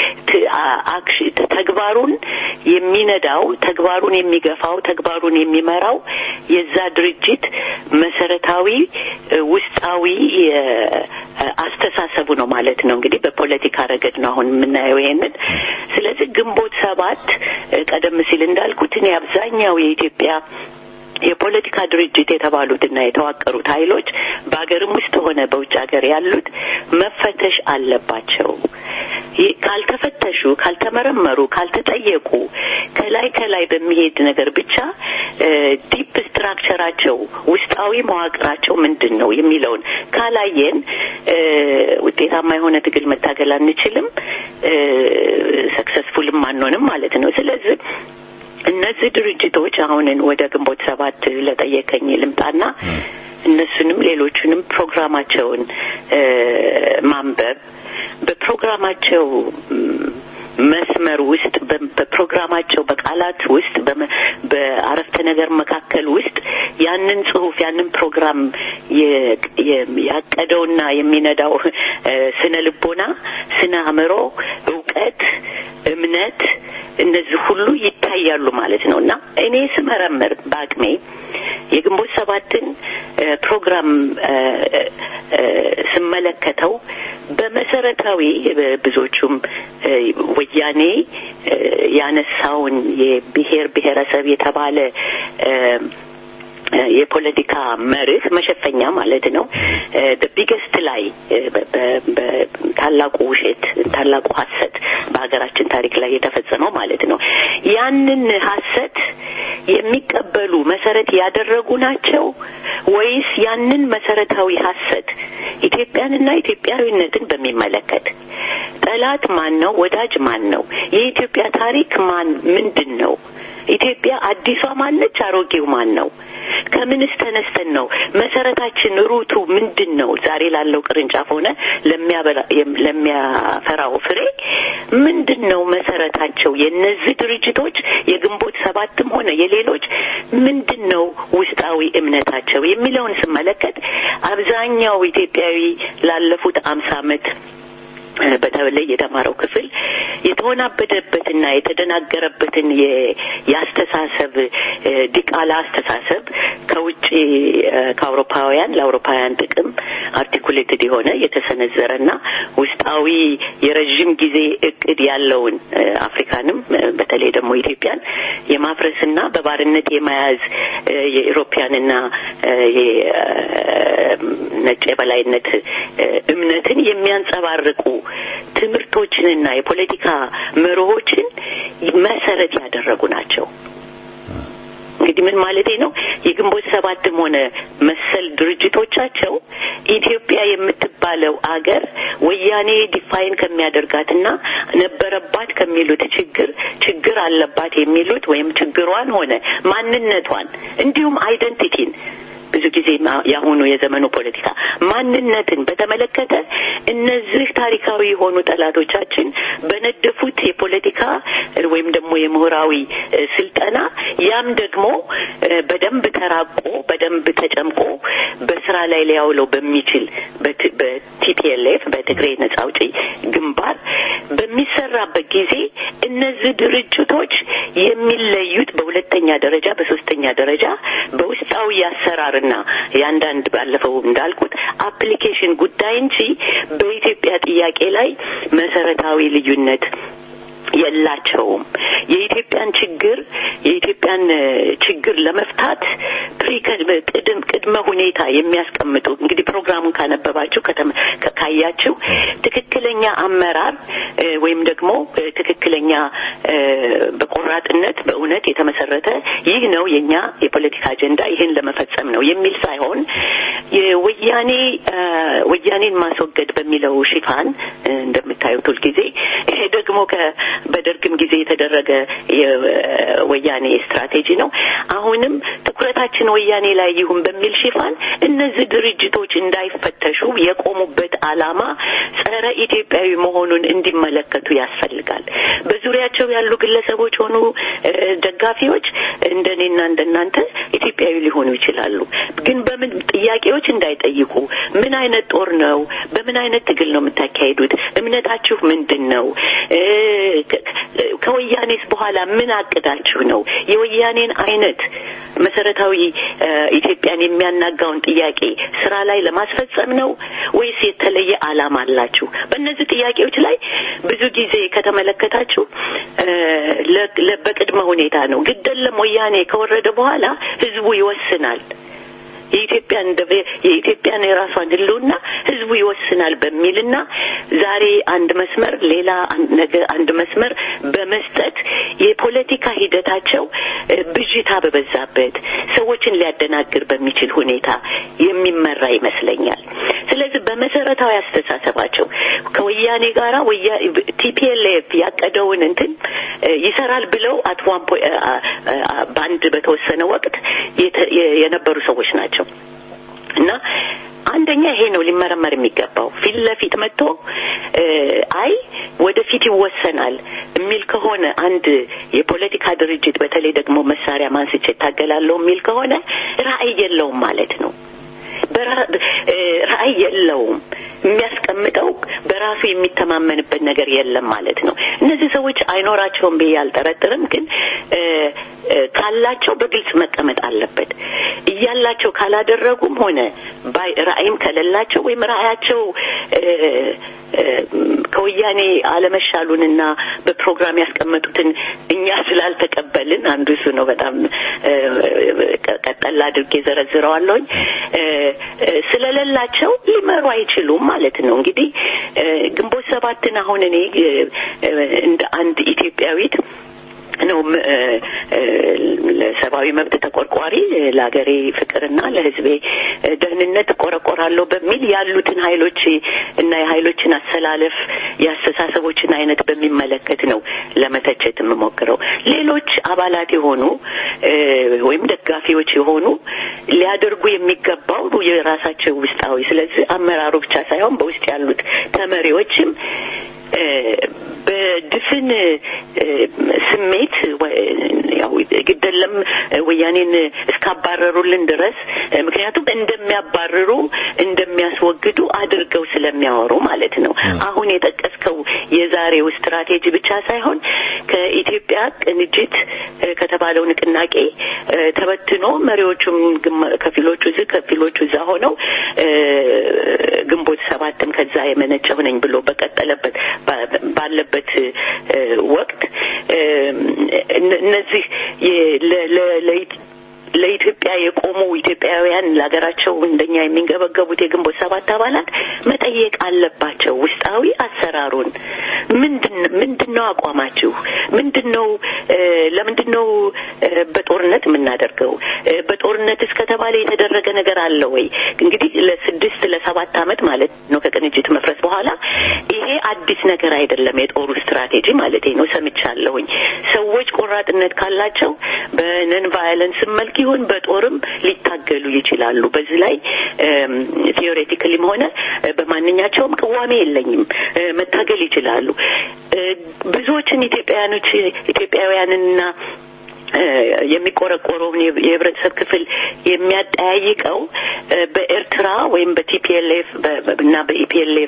ተግባሩን የሚነዳው ተግባሩን የሚገፋው ተግባሩን የሚመራው የዛ ድርጅት መሰረታዊ ውስጣዊ አስተሳሰቡ ነው ማለት ነው እንግዲህ በፖለቲካ ረገድ ነው አሁን የምናየው ይሄንን ስለዚህ ግንቦት ሰባት ቀደም ሲል እንዳልኩት እኔ አብዛኛው የኢትዮጵያ የፖለቲካ ድርጅት የተባሉትና የተዋቀሩት ኃይሎች በአገርም ውስጥ ሆነ በውጭ ሀገር ያሉት መፈተሽ አለባቸው ካልተፈተሹ ካልተመረመሩ ካልተጠየቁ ከላይ ከላይ በሚሄድ ነገር ብቻ ዲፕ ስትራክቸራቸው ውስጣዊ መዋቅራቸው ምንድነው የሚለውን ካላየን ውጤታማ የሆነ ትግል መታገል አንችልም ሰክሰስፉልም አንሆንም ማለት ነው ስለዚህ እነዚህ ድርጅቶች አሁንን ወደ ግንቦት ሰባት ለጠየቀኝ ልምጣና እነሱንም ሌሎቹንም ፕሮግራማቸውን ማንበብ በፕሮግራማቸው መስመር ውስጥ በፕሮግራማቸው በቃላት ውስጥ በአረፍተ ነገር መካከል ውስጥ ያንን ጽሁፍ ያንን ፕሮግራም ያቀደውና የሚነዳው ስነ ልቦና ስነ አእምሮ ዕውቀት እምነት እነዚህ ሁሉ ይታያሉ ማለት ነውና እኔ ስመረምር ባቅሜ የግንቦት ሰባትን ፕሮግራም ስመለከተው በመሰረታዊ ብዙዎቹም ወያኔ ያነሳውን የብሔር ብሔረሰብ የተባለ የፖለቲካ መርህ መሸፈኛ ማለት ነው the biggest ላይ ታላቁ ውሸት ታላቁ ሐሰት በሀገራችን ታሪክ ላይ የተፈጸመው ማለት ነው ያንን ሐሰት የሚቀበሉ መሰረት ያደረጉ ናቸው ወይስ ያንን መሰረታዊ ሐሰት ኢትዮጵያንና ኢትዮጵያዊነትን በሚመለከት ጠላት ማን ነው ወዳጅ ማን ነው የኢትዮጵያ ታሪክ ማን ምንድነው ኢትዮጵያ አዲሷ ማነች አሮጌው ማን ነው ከምንስ ተነስተን ነው መሰረታችን ሩቱ ምንድነው ዛሬ ላለው ቅርንጫፍ ሆነ ለሚያበላ ለሚያፈራው ፍሬ ምንድነው መሰረታቸው የነዚህ ድርጅቶች የግንቦት ሰባትም ሆነ የሌሎች ምንድነው ውስጣዊ እምነታቸው የሚለውን ስመለከት አብዛኛው ኢትዮጵያዊ ላለፉት አምሳ ዓመት በተለይ የተማረው ክፍል የተወናበደበትና የተደናገረበትን ያስተሳሰብ ዲቃላ አስተሳሰብ ከውጪ ከአውሮፓውያን ለአውሮፓውያን ጥቅም አርቲኩሌትድ የሆነ የተሰነዘረና ውስጣዊ የረጅም ጊዜ እቅድ ያለውን አፍሪካንም በተለይ ደግሞ ኢትዮጵያን የማፍረስና በባርነት የመያዝ የኢሮፒያንና የነጭ የበላይነት እምነትን የሚያንጸባርቁ ትምርቶችንና የፖለቲካ መርሆችን መሰረት ያደረጉ ናቸው እንግዲህ ምን ማለቴ ነው የግንቦት ሰባትም ሆነ መሰል ድርጅቶቻቸው ኢትዮጵያ የምትባለው አገር ወያኔ ዲፋይን ከሚያደርጋትና ነበረባት ከሚሉት ችግር ችግር አለባት የሚሉት ወይም ችግሯን ሆነ ማንነቷን እንዲሁም አይደንቲቲን ብዙ ጊዜ ያሁኑ የዘመኑ ፖለቲካ ማንነትን በተመለከተ እነዚህ ታሪካዊ የሆኑ ጠላቶቻችን በነደፉት የፖለቲካ ወይም ደግሞ የምሁራዊ ስልጠና ያም ደግሞ በደንብ ተራቆ በደንብ ተጨምቆ በስራ ላይ ሊያውለው በሚችል በቲፒኤልኤፍ በትግራይ ነጻ አውጪ ግንባር በሚሰራበት ጊዜ እነዚህ ድርጅቶች የሚለዩት በሁለተኛ ደረጃ በሶስተኛ ደረጃ በውስጣዊ ያሰራር እና ያንዳንድ ባለፈው እንዳልኩት አፕሊኬሽን ጉዳይ እንጂ በኢትዮጵያ ጥያቄ ላይ መሰረታዊ ልዩነት የላቸውም የኢትዮጵያን ችግር የኢትዮጵያን ችግር ለመፍታት ፕሪቀድም ቅድመ ሁኔታ የሚያስቀምጡ እንግዲህ ፕሮግራሙን ካነበባችሁ ካያችሁ ትክክለኛ አመራር ወይም ደግሞ ትክክለኛ በቆራጥነት በእውነት የተመሰረተ ይህ ነው የኛ የፖለቲካ አጀንዳ ይሄን ለመፈጸም ነው የሚል ሳይሆን የወያኔ ወያኔን ማስወገድ በሚለው ሽፋን እንደምታዩት ሁሉ ጊዜ ይሄ ደግሞ በደርግም ለረጅም ጊዜ የተደረገ የወያኔ ስትራቴጂ ነው። አሁንም ትኩረታችን ወያኔ ላይ ይሁን በሚል ሽፋን እነዚህ ድርጅቶች እንዳይፈተሹ የቆሙበት ዓላማ ጸረ ኢትዮጵያዊ መሆኑን እንዲመለከቱ ያስፈልጋል። በዙሪያቸው ያሉ ግለሰቦች ሆኑ ደጋፊዎች እንደኔና እንደናንተ ኢትዮጵያዊ ሊሆኑ ይችላሉ። ግን በምን ጥያቄዎች እንዳይጠይቁ ምን አይነት ጦር ነው፣ በምን አይነት ትግል ነው የምታካሂዱት፣ እምነታችሁ ምንድነው፣ ከወያኔስ በኋላ ምን አቅዳችሁ ነው፣ የወያኔን አይነት መሰረታዊ ኢትዮጵያን የሚያናጋውን ጥያቄ ስራ ላይ ለማስፈጸም ነው ወይስ የተለየ ዓላማ አላችሁ? በእነዚህ ጥያቄዎች ላይ ብዙ ጊዜ ከተመለከታችሁ ለበቅድመ ሁኔታ ነው። ግደለም ወያኔ ከወረደ በኋላ ህዝቡ ይወስናል። የኢትዮጵያን የኢትዮጵያን የራሷን ህልውና ህዝቡ ይወስናል በሚልና ዛሬ አንድ መስመር ሌላ ነገ አንድ መስመር በመስጠት የፖለቲካ ሂደታቸው ብዥታ በበዛበት ሰዎችን ሊያደናግር በሚችል ሁኔታ የሚመራ ይመስለኛል። ስለዚህ በመሰረታዊ አስተሳሰባቸው ከወያኔ ጋራ ቲፒኤልኤፍ ያቀደውን እንትን ይሰራል ብለው አትዋን ባንድ በተወሰነ ወቅት የነበሩ ሰዎች ናቸው። እና አንደኛ ይሄ ነው ሊመረመር የሚገባው። ፊት ለፊት መጥቶ አይ ወደፊት ይወሰናል የሚል ከሆነ አንድ የፖለቲካ ድርጅት በተለይ ደግሞ መሳሪያ ማንስቼ ታገላለሁ የሚል ከሆነ ራዕይ የለውም ማለት ነው። ራዕይ የለውም። የሚያስቀምጠው በራሱ የሚተማመንበት ነገር የለም ማለት ነው። እነዚህ ሰዎች አይኖራቸውም ብዬ አልጠረጥርም፣ ግን ካላቸው በግልጽ መቀመጥ አለበት። እያላቸው ካላደረጉም ሆነ ራዕይም ከሌላቸው ወይም ራዕያቸው ከወያኔ አለመሻሉንና በፕሮግራም ያስቀመጡትን እኛ ስላልተቀበልን አንዱ እሱ ነው። በጣም ቀጠላ አድርጌ ዘረዝረዋለሁ። ስለሌላቸው ሊመሩ አይችሉም ማለት ነው። እንግዲህ ግንቦት ሰባትን አሁን እኔ እንደ አንድ ኢትዮጵያዊት ነው ለሰብአዊ መብት ተቆርቋሪ ለሀገሬ ፍቅርና ለሕዝቤ ደህንነት ቆረቆራለሁ በሚል ያሉትን ኃይሎች እና የኃይሎችን አሰላለፍ ያስተሳሰቦችን አይነት በሚመለከት ነው ለመተቸት የምሞክረው። ሌሎች አባላት የሆኑ ወይም ደጋፊዎች የሆኑ ሊያደርጉ የሚገባው የራሳቸው ውስጣዊ፣ ስለዚህ አመራሩ ብቻ ሳይሆን በውስጥ ያሉት ተመሪዎችም በድፍን ስሜት ያው ግደለም ወያኔን እስካባረሩልን ድረስ ምክንያቱም እንደሚያባረሩ እንደሚያስወግዱ አድርገው ስለሚያወሩ ማለት ነው። አሁን የጠቀስከው የዛሬው ስትራቴጂ ብቻ ሳይሆን ከኢትዮጵያ ቅንጅት ከተባለው ንቅናቄ ተበትኖ መሪዎቹም ከፊሎቹ እዚህ ከፊሎቹ እዛ ሆነው ግንቦት ሰባትም ከዛ የመነጨው ነኝ ብሎ በቀጠለበት ባለበት ወቅት እነዚህ ለኢትዮጵያ የቆሙ ኢትዮጵያውያን ለሀገራቸው እንደኛ የሚንገበገቡት የግንቦት ሰባት አባላት መጠየቅ አለባቸው። ውስጣዊ አሰራሩን ምንድን ምንድነው አቋማችሁ? ምንድነው ለምንድነው በጦርነት የምናደርገው? በጦርነት እስከተባለ የተደረገ ነገር አለ ወይ? እንግዲህ ለስድስት ለሰባት አመት ማለት ነው ከቅንጅት መፍረስ በኋላ ይሄ አዲስ ነገር አይደለም። የጦሩ ስትራቴጂ ማለት ነው ሰምቻለሁኝ። ሰዎች ቆራጥነት ካላቸው በነን ቫዮለንስ መልክ ይሁን በጦርም ሊታገሉ ይችላሉ። በዚህ ላይ ቲዮሬቲካሊም ሆነ በማንኛቸውም ቅዋሜ የለኝም፣ መታገል ይችላሉ። ብዙዎችን ኢትዮጵያውያኖች ኢትዮጵያውያንና የሚቆረቆረውን የህብረተሰብ ክፍል የሚያጠያይቀው በኤርትራ ወይም በቲፒኤልኤፍ እና በኢፒኤልኤፍ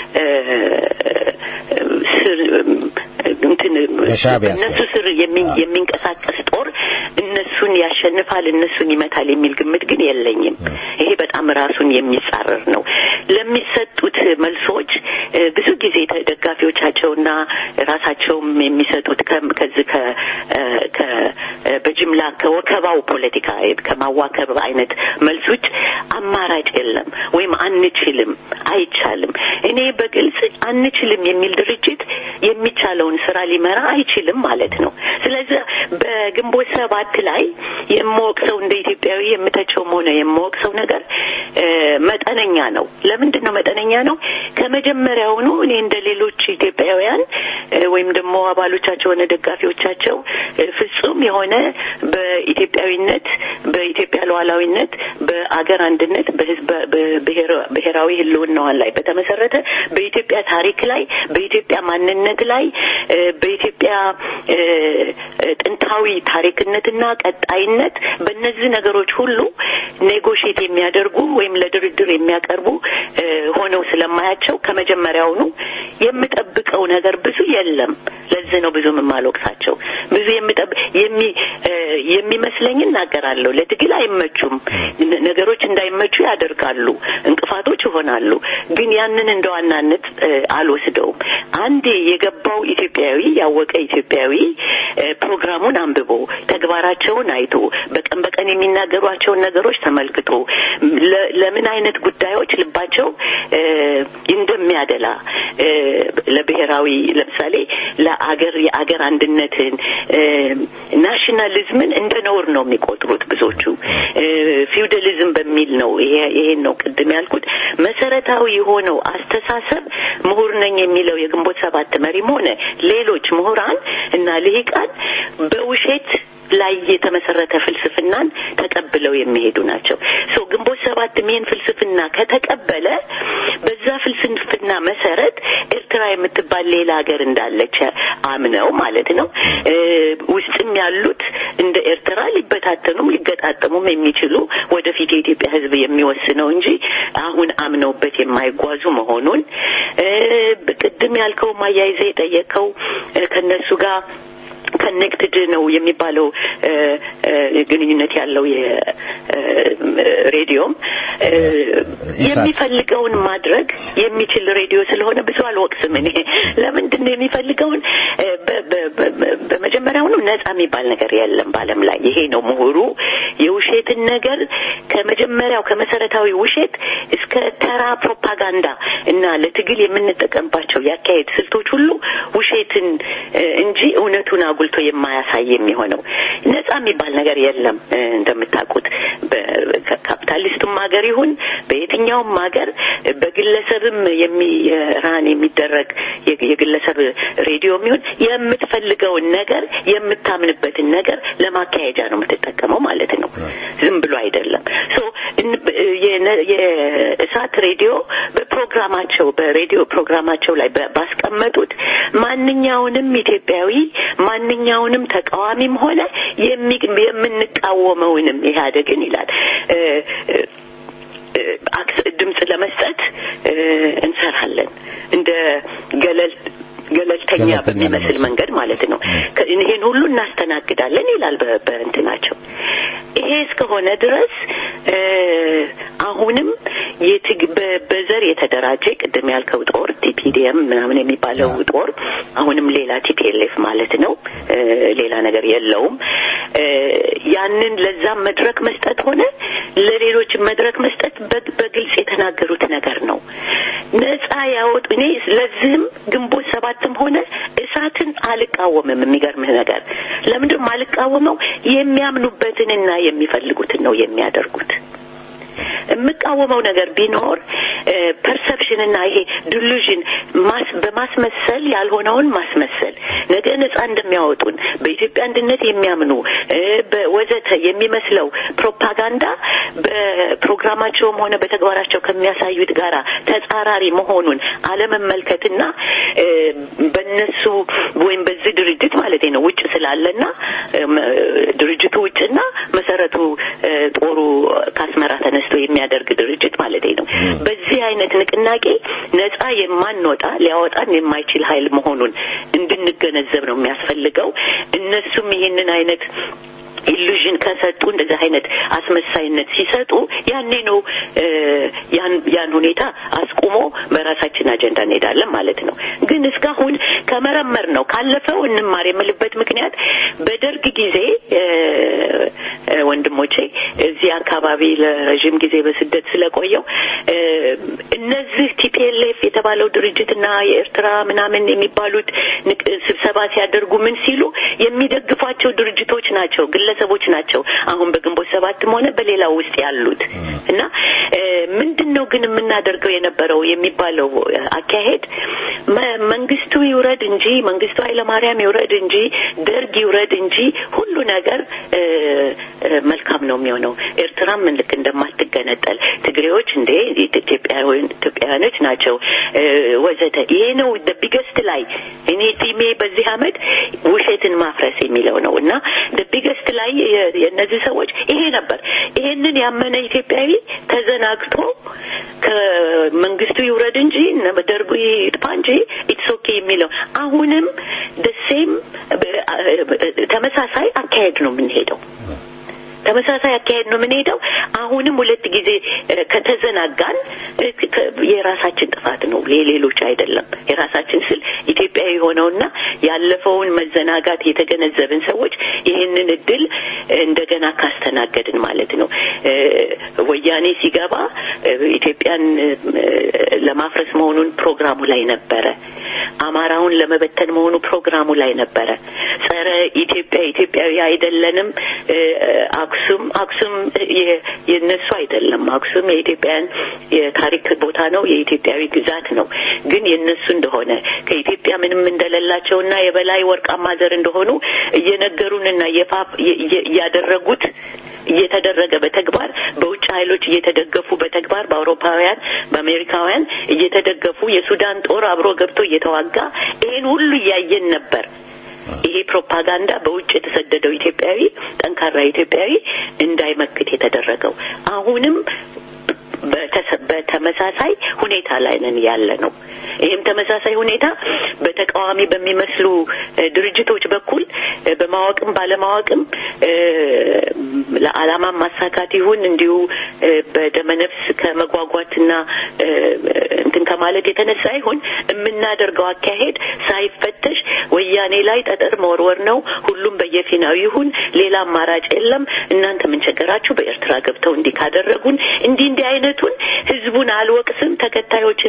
ስር እንትን እነሱ ስር የሚንቀሳቀስ ጦር እነሱን ያሸንፋል፣ እነሱን ይመታል የሚል ግምት ግን የለኝም። ይሄ በጣም ራሱን የሚጻረር ነው። ለሚሰጡት መልሶች ብዙ ጊዜ ተደጋፊዎቻቸውና ራሳቸውም የሚሰጡት ከዚህ ከ በጅምላ ከወከባው ፖለቲካ ከማዋከብ አይነት መልሶች አማራጭ የለም ወይም አንችልም፣ አይቻልም። እኔ በግልጽ አንችልም የሚል ድርጅት የሚቻለውን ስራ ሊመራ አይችልም ማለት ነው። ስለዚህ በግንቦት ሰባት ላይ የምወቅሰው እንደ ኢትዮጵያዊ የምተቸውም ሆነ የምወቅሰው ነገር መጠነኛ ነው። ለምንድን ነው መጠነኛ ነው? ከመጀመሪያውኑ እኔ እንደ ሌሎች ኢትዮጵያውያን ወይም ደግሞ አባሎቻቸው ሆነ ደጋፊዎቻቸው ፍጹም የሆነ በኢትዮጵያዊነት በኢትዮጵያ ሉዓላዊነት በአገር አንድነት በህዝብ በብሔራዊ ህልውናዋ ላይ በተመሰረተ በኢትዮጵያ ታሪክ ላይ በኢትዮጵያ ማንነት ላይ በኢትዮጵያ ጥንታዊ ታሪክነትና ቀጣይነት በእነዚህ ነገሮች ሁሉ ኔጎሺዬት የሚያደርጉ ወይም ለድርድር የሚያቀርቡ ሆነው ስለማያቸው ከመጀመሪያውኑ የምጠብቀው ነገር ብዙ የለም። ለዚህ ነው ብዙ የማልወቅሳቸው። ብዙ የምጠብ የሚ የሚመስለኝ እናገራለሁ። ለትግል አይመቹም፣ ነገሮች እንዳይመቹ ያደርጋሉ፣ እንቅፋቶች ይሆናሉ። ግን ያንን እንደዋናነት አልወስደውም። አንዴ የገባው ኢትዮጵያዊ ያወቀ ኢትዮጵያዊ ፕሮግራሙን አንብቦ ተግባራቸውን አይቶ በቀን በቀን የሚናገሯቸውን ነገሮች ተመልክቶ ለምን አይነት ጉዳዮች ልባቸው እንደሚያደላ ለብሔራዊ ለምሳሌ ለአገር የአገር አንድነትን ናሽናሊዝምን እንደ ነውር ነው የሚቆጥሩት ብዙዎቹ። ፊውዳሊዝም በሚል ነው ይሄ ይሄን ነው ቅድም ያልኩት መሰረታዊ የሆነው አስተሳሰብ ምሁር ነኝ የሚለው የግንቦት ሰባት መሪም ሆነ ሌሎች ምሁራን እና ልሂቃን በውሸት ላይ የተመሰረተ ፍልስፍናን ተቀብለው የሚሄዱ ናቸው። ሶ ግንቦት ሰባት ምን ፍልስፍና ከተቀበለ በዛ ፍልስፍና መሰረት ኤርትራ የምትባል ሌላ ሀገር እንዳለች አምነው ማለት ነው ውስጥም ያሉት እንደ ኤርትራ ሊበታተኑም ሊገጣጠሙም የሚችሉ ወደፊት የኢትዮጵያ ሕዝብ የሚወስነው እንጂ አሁን አምነውበት የማይጓዙ መሆኑን ቅድም ያልከው ማያይዘ የጠየቀው ከነሱ ጋር ኮኔክትድ ነው የሚባለው ግንኙነት ያለው የሬዲዮም የሚፈልገውን ማድረግ የሚችል ሬዲዮ ስለሆነ ብዙ አልወቅስም እኔ። ለምንድን ነው የሚፈልገውን? በመጀመሪያው ነው ነፃ የሚባል ነገር የለም በዓለም ላይ። ይሄ ነው ምሁሩ የውሸትን ነገር ከመጀመሪያው ከመሰረታዊ ውሸት እስከ ተራ ፕሮፓጋንዳ እና ለትግል የምንጠቀምባቸው ያካሄድ ስልቶች ሁሉ ውሸትን እንጂ እውነቱን አጉልቶ የማያሳይ የሚሆነው። ነፃ የሚባል ነገር የለም እንደምታውቁት። በካፒታሊስቱም ሀገር ይሁን በየትኛውም ሀገር በግለሰብም የሚራን የሚደረግ የግለሰብ ሬዲዮም ይሁን የምትፈልገውን ነገር የምታምንበትን ነገር ለማካሄጃ ነው የምትጠቀመው ማለት ነው፣ ዝም ብሎ አይደለም። ሶ የእሳት ሬዲዮ በፕሮግራማቸው በሬዲዮ ፕሮግራማቸው ላይ ባስቀመጡት ማንኛውንም ኢትዮጵያዊ ማንኛውንም ተቃዋሚም ሆነ የምንቃወመውንም ኢህአዴግን ይላል ድምጽ ለመስጠት እንሰራለን እንደ ገለል ገለልተኛ በሚመስል መንገድ ማለት ነው። ይሄን ሁሉ እናስተናግዳለን ይላል በእንትናቸው። ይሄ እስከሆነ ድረስ አሁንም የትግ በዘር የተደራጀ ቅድም ያልከው ጦር ቲፒዲኤም ምናምን የሚባለው ጦር አሁንም ሌላ ቲፒኤልኤፍ ማለት ነው፣ ሌላ ነገር የለውም። ያንን ለዛም መድረክ መስጠት ሆነ ለሌሎች መድረክ መስጠት በግልጽ የተናገሩት ነገር ነው። ነፃ ያወጡ እኔ ለዚህም ግንቦት ሰባትም ሆነ እሳትን አልቃወምም። የሚገርምህ ነገር ለምንድን ነው አልቃወመው? የሚያምኑበትንና የሚፈልጉትን ነው የሚያደርጉት። የምቃወመው ነገር ቢኖር ፐርሰፕሽን እና ይሄ ዲሉዥን ማስ በማስመሰል ያልሆነውን ማስመሰል ነገ ነፃ እንደሚያወጡን በኢትዮጵያ አንድነት የሚያምኑ በወዘተ የሚመስለው ፕሮፓጋንዳ በፕሮግራማቸውም ሆነ በተግባራቸው ከሚያሳዩት ጋራ ተጻራሪ መሆኑን አለመመልከትና በእነሱ ወይም በዚህ ድርጅት ማለት ነው ውጭ ስላለና ድርጅቱ ውጭና መሰረቱ ጦሩ ካስመራ ተነስቶ የሚያደርግ ድርጅት ማለት ነው። በዚህ አይነት ንቅናቄ ነፃ የማንወጣ ሊያወጣን የማይችል ኃይል መሆኑን እንድንገነዘብ ነው የሚያስፈልገው። እነሱም ይሄንን አይነት ኢሉዥን ከሰጡ እንደዚህ አይነት አስመሳይነት ሲሰጡ ያኔ ነው ያን ያን ሁኔታ አስቆሞ በራሳችን አጀንዳ እንሄዳለን ማለት ነው። ግን እስካሁን ከመረመር ነው ካለፈው እንማር የምልበት ምክንያት በደርግ ጊዜ ወንድሞቼ እዚህ አካባቢ ለረጅም ጊዜ በስደት ስለቆየው እነዚህ ቲፒኤልኤፍ የተባለው ድርጅትና የኤርትራ ምናምን የሚባሉት ስብሰባ ሲያደርጉ ምን ሲሉ የሚደግፏቸው ድርጅቶች ናቸው ግለሰቦች ናቸው አሁን በግንቦት ሰባትም ሆነ በሌላው ውስጥ ያሉት እና ምንድነው ግን የምናደርገው የነበረው የሚባለው አካሄድ መንግስቱ ይውረድ እንጂ መንግስቱ ኃይለማርያም ይውረድ እንጂ ደርግ ይውረድ እንጂ ሁሉ ነገር መልካም ነው የሚሆነው ኤርትራም ልክ እንደማትገነጠል ትግሬዎች እንደ ኢትዮጵያውያን ኢትዮጵያኖች ናቸው ወዘተ ይሄ ነው the biggest lie እኔ ቲሜ በዚህ አመት ውሸትን ማፍረስ የሚለው ነው እና the biggest lie የነዚህ ሰዎች ይሄ ነበር ይሄንን ያመነ ኢትዮጵያዊ ተዘናግቶ ከመንግስቱ ይውረድ እንጂ ደርጉ ይጥፋ እንጂ it's okay የሚለው አሁንም the same ተመሳሳይ አካሄድ ነው የምንሄደው ተመሳሳይ አካሄድ ነው የምንሄደው አሁንም ሁለት ጊዜ ከተዘናጋን የራሳችን ጥፋት ነው ለሌሎች አይደለም የራሳችን ስል ኢትዮጵያዊ ሆነውና ያለፈውን መዘናጋት የተገነዘብን ሰዎች ይሄንን እድል እንደገና ካስተናገድን ማለት ነው ወያኔ ሲገባ ኢትዮጵያን ለማፍረስ መሆኑን ፕሮግራሙ ላይ ነበረ አማራውን ለመበተን መሆኑ ፕሮግራሙ ላይ ነበረ ጸረ ኢትዮጵያ ኢትዮጵያዊ አይደለንም አክሱም አክሱም የነሱ አይደለም አክሱም የኢትዮጵያን የታሪክ ቦታ ነው የኢትዮጵያዊ ግዛት ነው ግን የነሱ እንደሆነ ከኢትዮጵያ ምንም እንደሌላቸውና የበላይ ወርቃማ ዘር እንደሆኑ እየነገሩንና የፋፍ ያደረጉት እየተደረገ በተግባር በውጭ ኃይሎች እየተደገፉ በተግባር በአውሮፓውያን በአሜሪካውያን እየተደገፉ የሱዳን ጦር አብሮ ገብቶ እየተዋጋ ይሄን ሁሉ ያየን ነበር ይሄ ፕሮፓጋንዳ በውጭ የተሰደደው ኢትዮጵያዊ ጠንካራ ኢትዮጵያዊ እንዳይመክት የተደረገው አሁንም በተመሳሳይ ሁኔታ ላይ ነን ያለ ነው ይሄም ተመሳሳይ ሁኔታ በተቃዋሚ በሚመስሉ ድርጅቶች በኩል በማወቅም ባለማወቅም ለዓላማ ማሳካት ይሁን እንዲሁ በደመነፍስ ከመጓጓትና እንትን ከማለት የተነሳ ይሁን የምናደርገው አካሄድ ሳይፈተሽ ወያኔ ላይ ጠጠር መወርወር ነው ሁሉም በየፊናው ይሁን ሌላ አማራጭ የለም እናንተ ምን ቸገራችሁ በኤርትራ ገብተው እንዲህ ካደረጉን እንዲህ እንዲህ አይነቱን ህዝቡን አልወቅስም ተከታዮችን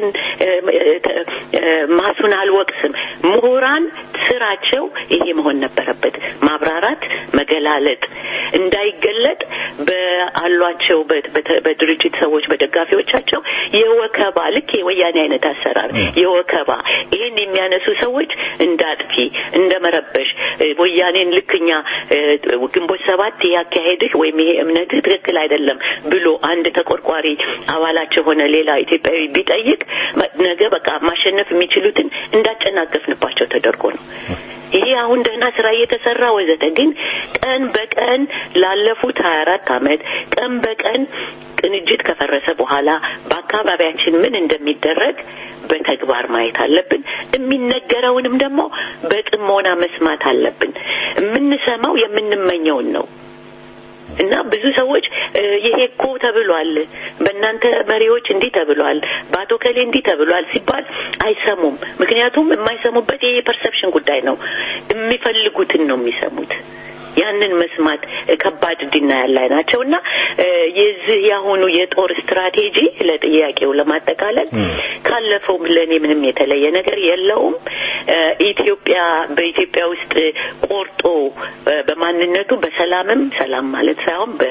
ማሱን አልወቅስም ምሁራን ስራቸው ይሄ መሆን ነበረበት ማብራራት መገላለጥ እንዳይገለጥ በአሏቸው በድርጅት ሰዎች በደጋፊዎቻቸው የወከባ ልክ የወያኔ አይነት አሰራር የወከባ ይሄን የሚያነሱ ሰዎች እንዳጥፊ እንደመረበሽ ወያኔን ልክኛ ግንቦት ሰባት ያካሄድህ ወይም ይሄ እምነትህ ትክክል አይደለም ብሎ አንድ ተቆርቋሪ አባላቸው ሆነ ሌላ ኢትዮጵያዊ ቢጠይቅ ነገ በቃ ማሸነፍ የሚችሉትን እንዳጨናገፍንባቸው ተደርጎ ነው ይሄ አሁን ደህና ስራ እየተሰራ ወዘተ ግን ቀን በቀን ላለፉት ሀያ አራት አመት ቀን በቀን ቅንጅት ከፈረሰ በኋላ በአካባቢያችን ምን እንደሚደረግ በተግባር ማየት አለብን የሚነገረውንም ደግሞ በጥሞና መስማት አለብን የምንሰማው የምንመኘውን ነው እና ብዙ ሰዎች ይሄ እኮ ተብሏል በእናንተ መሪዎች እንዲህ ተብሏል ባቶ ከሌ እንዲህ ተብሏል ሲባል አይሰሙም ምክንያቱም የማይሰሙበት ይሄ ፐርሰፕሽን ጉዳይ ነው የሚፈልጉትን ነው የሚሰሙት ያንን መስማት ከባድ ዲና ያላይ ናቸውና የዚህ ያሁኑ የጦር ስትራቴጂ ለጥያቄው ለማጠቃለል ካለፈው ለኔ ምንም የተለየ ነገር የለውም ኢትዮጵያ በኢትዮጵያ ውስጥ ቆርጦ በማንነቱ በሰላምም ሰላም ማለት ሳይሆን በ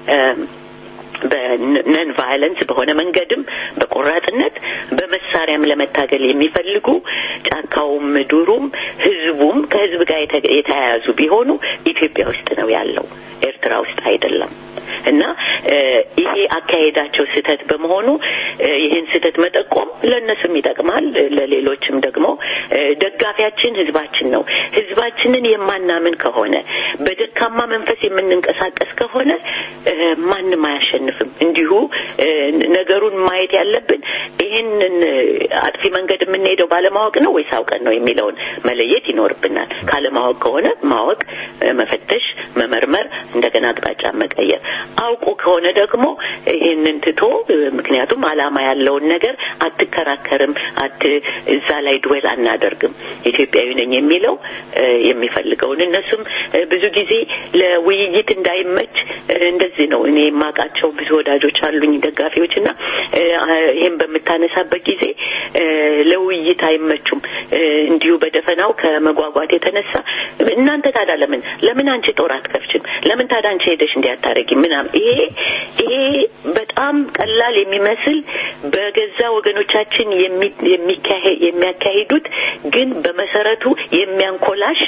በነን ቫዮለንስ በሆነ መንገድም በቆራጥነት በመሳሪያም ለመታገል የሚፈልጉ ጫካውም ዱሩም ህዝቡም ከህዝብ ጋር የተያያዙ ቢሆኑ ኢትዮጵያ ውስጥ ነው ያለው ኤርትራ ውስጥ አይደለም እና ይሄ አካሄዳቸው ስህተት በመሆኑ ይሄን ስህተት መጠቆም ለነሱም ይጠቅማል ለሌሎችም ደግሞ ደጋፊያችን ህዝባችን ነው ህዝባችንን የማናምን ከሆነ በደካማ መንፈስ የምንንቀሳቀስ ከሆነ ማንንም አያሸንፍም እንዲሁ ነገሩን ማየት ያለብን ይሄንን አጥፊ መንገድ የምንሄደው ባለማወቅ ነው ወይስ አውቀን ነው የሚለውን መለየት ይኖርብናል ካለማወቅ ከሆነ ማወቅ መፈተሽ መመርመር እንደገና አቅጣጫ መቀየር አውቆ ከሆነ ደግሞ ይሄንን ትቶ ምክንያቱም አላማ ያለውን ነገር አትከራከርም አት እዛ ላይ ድዌል አናደርግም ኢትዮጵያዊ ነኝ የሚለው የሚፈልገውን እነሱም ብዙ ጊዜ ለውይይት እንዳይመች እንደዚህ ነው እኔ ማቃቸው ብዙ ወዳጆች አሉኝ ደጋፊዎችና ይሄን በመታነሳበት ጊዜ ለውይይት አይመቹም እንዲሁ በደፈናው ከመጓጓት የተነሳ እናንተ ታዳ ለምን ለምን አንቺ ጦር አትከፍችም ለምን ታዳ አንቺ ሄደሽ እንዲያታረጊ ምናም ይሄ ይሄ በጣም ቀላል የሚመስል በገዛ ወገኖቻችን የሚካሄድ የሚያካሂዱት ግን በመሰረቱ የሚያንኮላሽ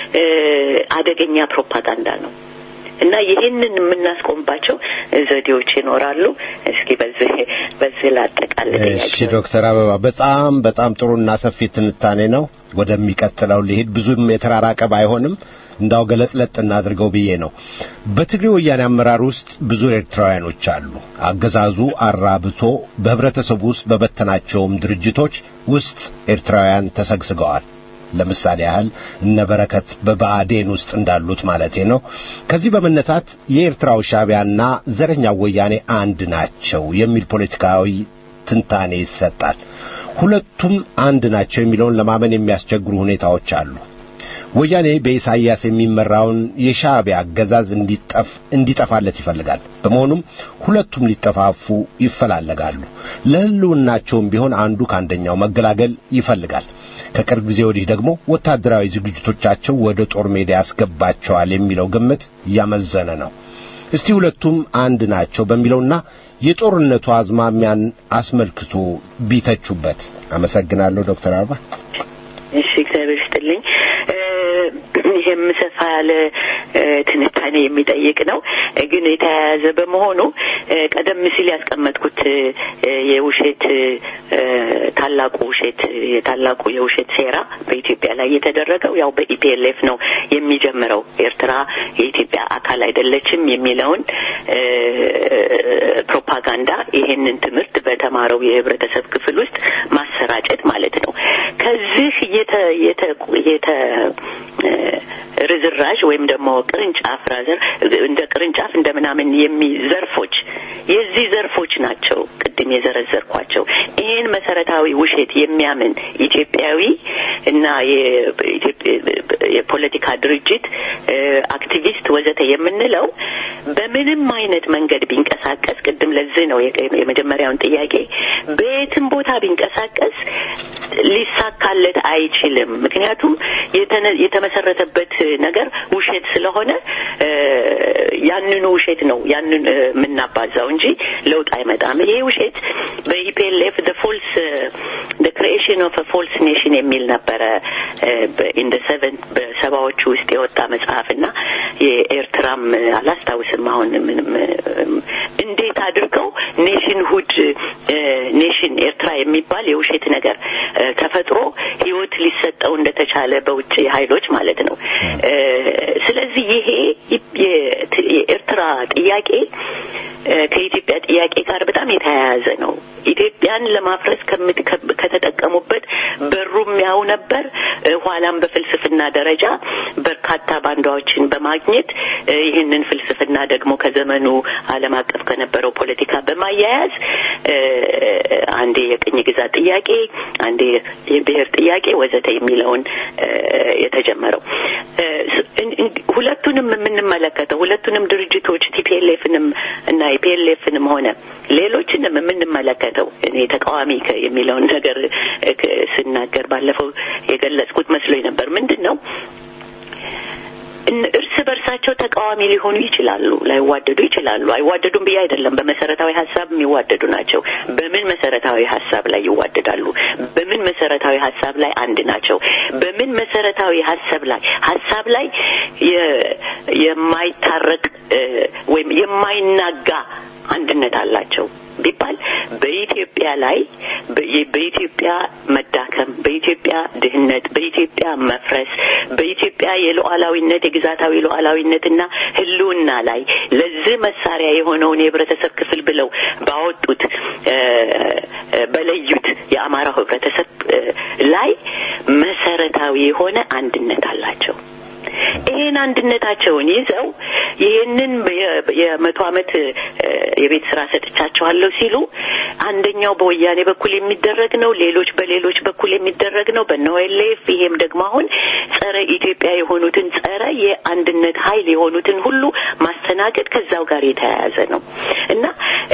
አደገኛ ፕሮፓጋንዳ ነው እና ይሄንን የምናስቆምባቸው ዘዴዎች ይኖራሉ እስኪ በዚህ በዚህ ላጠቃልል እሺ ዶክተር አበባ በጣም በጣም ጥሩና ሰፊ ትንታኔ ነው ወደሚቀጥለው ሊሄድ ብዙም የተራራቀ ባይሆንም እንዳው ገለጽለጥ እናድርገው ብዬ ነው በትግሬው ወያኔ አመራር ውስጥ ብዙ ኤርትራውያኖች አሉ አገዛዙ አራብቶ በህብረተሰቡ ውስጥ በበተናቸውም ድርጅቶች ውስጥ ኤርትራውያን ተሰግስገዋል ለምሳሌ ያህል እነ በረከት በባዴን ውስጥ እንዳሉት ማለቴ ነው ከዚህ በመነሳት የኤርትራው ሻቢያና ዘረኛው ወያኔ አንድ ናቸው የሚል ፖለቲካዊ ትንታኔ ይሰጣል ሁለቱም አንድ ናቸው የሚለውን ለማመን የሚያስቸግሩ ሁኔታዎች አሉ ወያኔ በኢሳይያስ የሚመራውን የሻቢያ አገዛዝ እንዲጠፍ እንዲጠፋለት ይፈልጋል በመሆኑም ሁለቱም ሊጠፋፉ ይፈላልጋሉ ለህልውናቸውም ቢሆን አንዱ ካንደኛው መገላገል ይፈልጋል ከቅርብ ጊዜ ወዲህ ደግሞ ወታደራዊ ዝግጅቶቻቸው ወደ ጦር ሜዳ ያስገባቸዋል የሚለው ግምት ያመዘነ ነው እስቲ ሁለቱም አንድ ናቸው በሚለውና የጦርነቱ አዝማሚያን አስመልክቶ ቢተቹበት አመሰግናለሁ ዶክተር አበባ እሺ እግዚአብሔር ይስጥልኝ ይሄም ሰፋ ያለ ትንታኔ የሚጠይቅ ነው ግን የተያያዘ በመሆኑ ቀደም ሲል ያስቀመጥኩት የውሸት ታላቁ ውሸት የታላቁ የውሸት ሴራ በኢትዮጵያ ላይ የተደረገው ያው በኢፒኤልኤፍ ነው የሚጀምረው ኤርትራ የኢትዮጵያ አካል አይደለችም የሚለውን ፕሮፓጋንዳ ይሄንን ትምህርት በተማረው የህብረተሰብ ክፍል ውስጥ ማሰራጨት ማለት ነው ከዚህ የተ የተ የተ ርዝራዥ ወይም ደግሞ ቅርንጫፍ ራዘር እንደ ቅርንጫፍ እንደምናምን የሚዘርፎች የዚህ ዘርፎች ናቸው ቅድም የዘረዘርኳቸው ይሄን መሰረታዊ ውሸት የሚያምን ኢትዮጵያዊ እና የፖለቲካ ድርጅት አክቲቪስት ወዘተ የምንለው በምንም አይነት መንገድ ቢንቀሳቀስ ቅድም ለዚህ ነው የመጀመሪያውን ጥያቄ በየትም ቦታ ቢንቀሳቀስ ሊሳካለት አይችልም ምክንያቱም የተመሰረተበት ነገር ውሸት ስለሆነ ያንኑ ውሸት ነው ያንን ምናባዛው እንጂ ለውጥ አይመጣም ይሄ ውሸት በኢፒኤልኤፍ the false the creation of a false nation የሚል ነበር in the seventh በሰባዎቹ ውስጥ የወጣ መጽሐፍና የኤርትራም አላስታውስም አሁን ምንም እንዴት አድርገው ኔሽን ሁድ ኔሽን ኤርትራ የሚባል የውሸት ነገር ተፈጥሮ ህይወት ሊሰጠው እንደተቻለ በውጭ ኃይሎች ማለት ነው ስለዚህ ይሄ የኤርትራ ጥያቄ ከኢትዮጵያ ጥያቄ ጋር በጣም የተያያዘ ነው ኢትዮጵያን ለማፍረስ ከተጠቀሙበት በሩም ያው ነበር ኋላም በፍልስፍና ደረጃ በርካታ ባንዳዎችን በማግኘት ይህንን ፍልስፍና ደግሞ ከዘመኑ ዓለም አቀፍ ከነበረው ፖለቲካ በማያያዝ አንዴ የቅኝ ግዛት ጥያቄ አንዴ የብሔር ጥያቄ ወዘተ የሚለውን የተጀመረው ሁለቱንም የምንመለከተው ሁለቱንም ድርጅቶች ቲፒኤልኤፍንም እና ኢፒኤልኤፍንም ሆነ ሌሎችንም የምንመለከተው እኔ ተቃዋሚ የሚለውን ነገር ስናገር ባለፈው የገለጽኩት መስሎኝ ነበር ምንድነው እርስ በርሳቸው ተቃዋሚ ሊሆኑ ይችላሉ ላይዋደዱ ይችላሉ አይዋደዱም ብዬ አይደለም በመሰረታዊ ሐሳብ የሚዋደዱ ናቸው በምን መሰረታዊ ሐሳብ ላይ ይዋደዳሉ በምን መሰረታዊ ሐሳብ ላይ አንድ ናቸው በምን መሰረታዊ ሐሳብ ላይ ሐሳብ ላይ የማይታረቅ ወይም የማይናጋ አንድነት አላቸው ቢባል በኢትዮጵያ ላይ በኢትዮጵያ መዳከም በኢትዮጵያ ድህነት በኢትዮጵያ መፍረስ በኢትዮጵያ የሉዓላዊነት የግዛታዊ ሉዓላዊነትና ህልውና ላይ ለዚህ መሳሪያ የሆነውን የህብረተሰብ ክፍል ብለው ባወጡት በለዩት የአማራው ህብረተሰብ ላይ መሰረታዊ የሆነ አንድነት አላቸው ይሄን አንድነታቸውን ይዘው ይሄንን የመቶ አመት የቤት ስራ ሰጥቻቸዋለሁ ሲሉ አንደኛው በወያኔ በኩል የሚደረግ ነው ሌሎች በሌሎች በኩል የሚደረግ ነው በኖኤልኤፍ ይሄም ደግሞ አሁን ጸረ ኢትዮጵያ የሆኑትን ጸረ የአንድነት ኃይል የሆኑትን ሁሉ ማስተናገድ ከዛው ጋር የተያያዘ ነው እና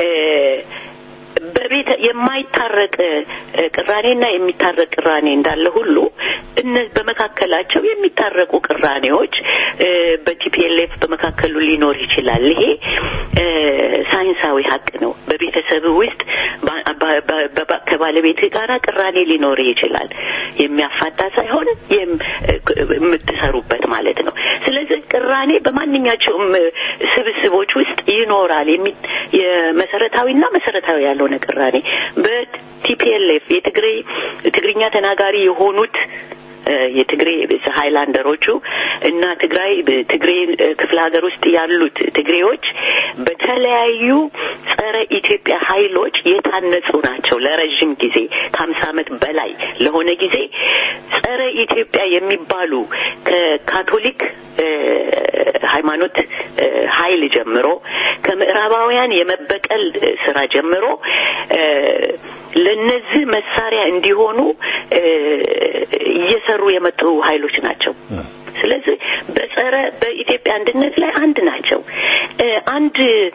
በቤት የማይታረቅ ቅራኔና የሚታረቅ ቅራኔ እንዳለ ሁሉ እነዚህ በመካከላቸው የሚታረቁ ቅራኔዎች በቲፒኤልኤፍ በመካከሉ ሊኖር ይችላል ይሄ ሳይንሳዊ ሀቅ ነው በቤተሰብ ውስጥ ከባለቤት ጋር ቅራኔ ሊኖር ይችላል የሚያፋታ ሳይሆን የምትሰሩበት ማለት ነው ስለዚህ ቅራኔ በማንኛቸውም ስብስቦች ውስጥ ይኖራል የመሰረታዊና መሰረታዊ ያለው ቅራኔ በቲፒኤልኤፍ የትግሬ ትግርኛ ተናጋሪ የሆኑት የትግሬ ሃይላንደሮቹ እና ትግራይ በትግሬ ክፍለ ሀገር ውስጥ ያሉት ትግሬዎች በተለያዩ ጸረ ኢትዮጵያ ኃይሎች የታነጹ ናቸው ለረጅም ጊዜ ከ50 አመት በላይ ለሆነ ጊዜ ጸረ ኢትዮጵያ የሚባሉ ከካቶሊክ ሃይማኖት ኃይል ጀምሮ ከምዕራባውያን የመበቀል ስራ ጀምሮ ለነዚህ መሳሪያ እንዲሆኑ እየሰሩ የመጡ ኃይሎች ናቸው ስለዚህ በጸረ በኢትዮጵያ አንድነት ላይ አንድ ናቸው አንድ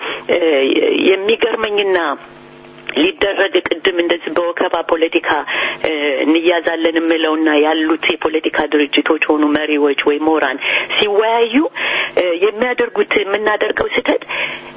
የሚገርመኝና ሊደረግ ቅድም እንደዚህ በወከባ ፖለቲካ እንያዛለን ምለውና ያሉት የፖለቲካ ድርጅቶች ሆኑ መሪዎች ወይ ሞራን ሲወያዩ የሚያደርጉት የምናደርገው ስህተት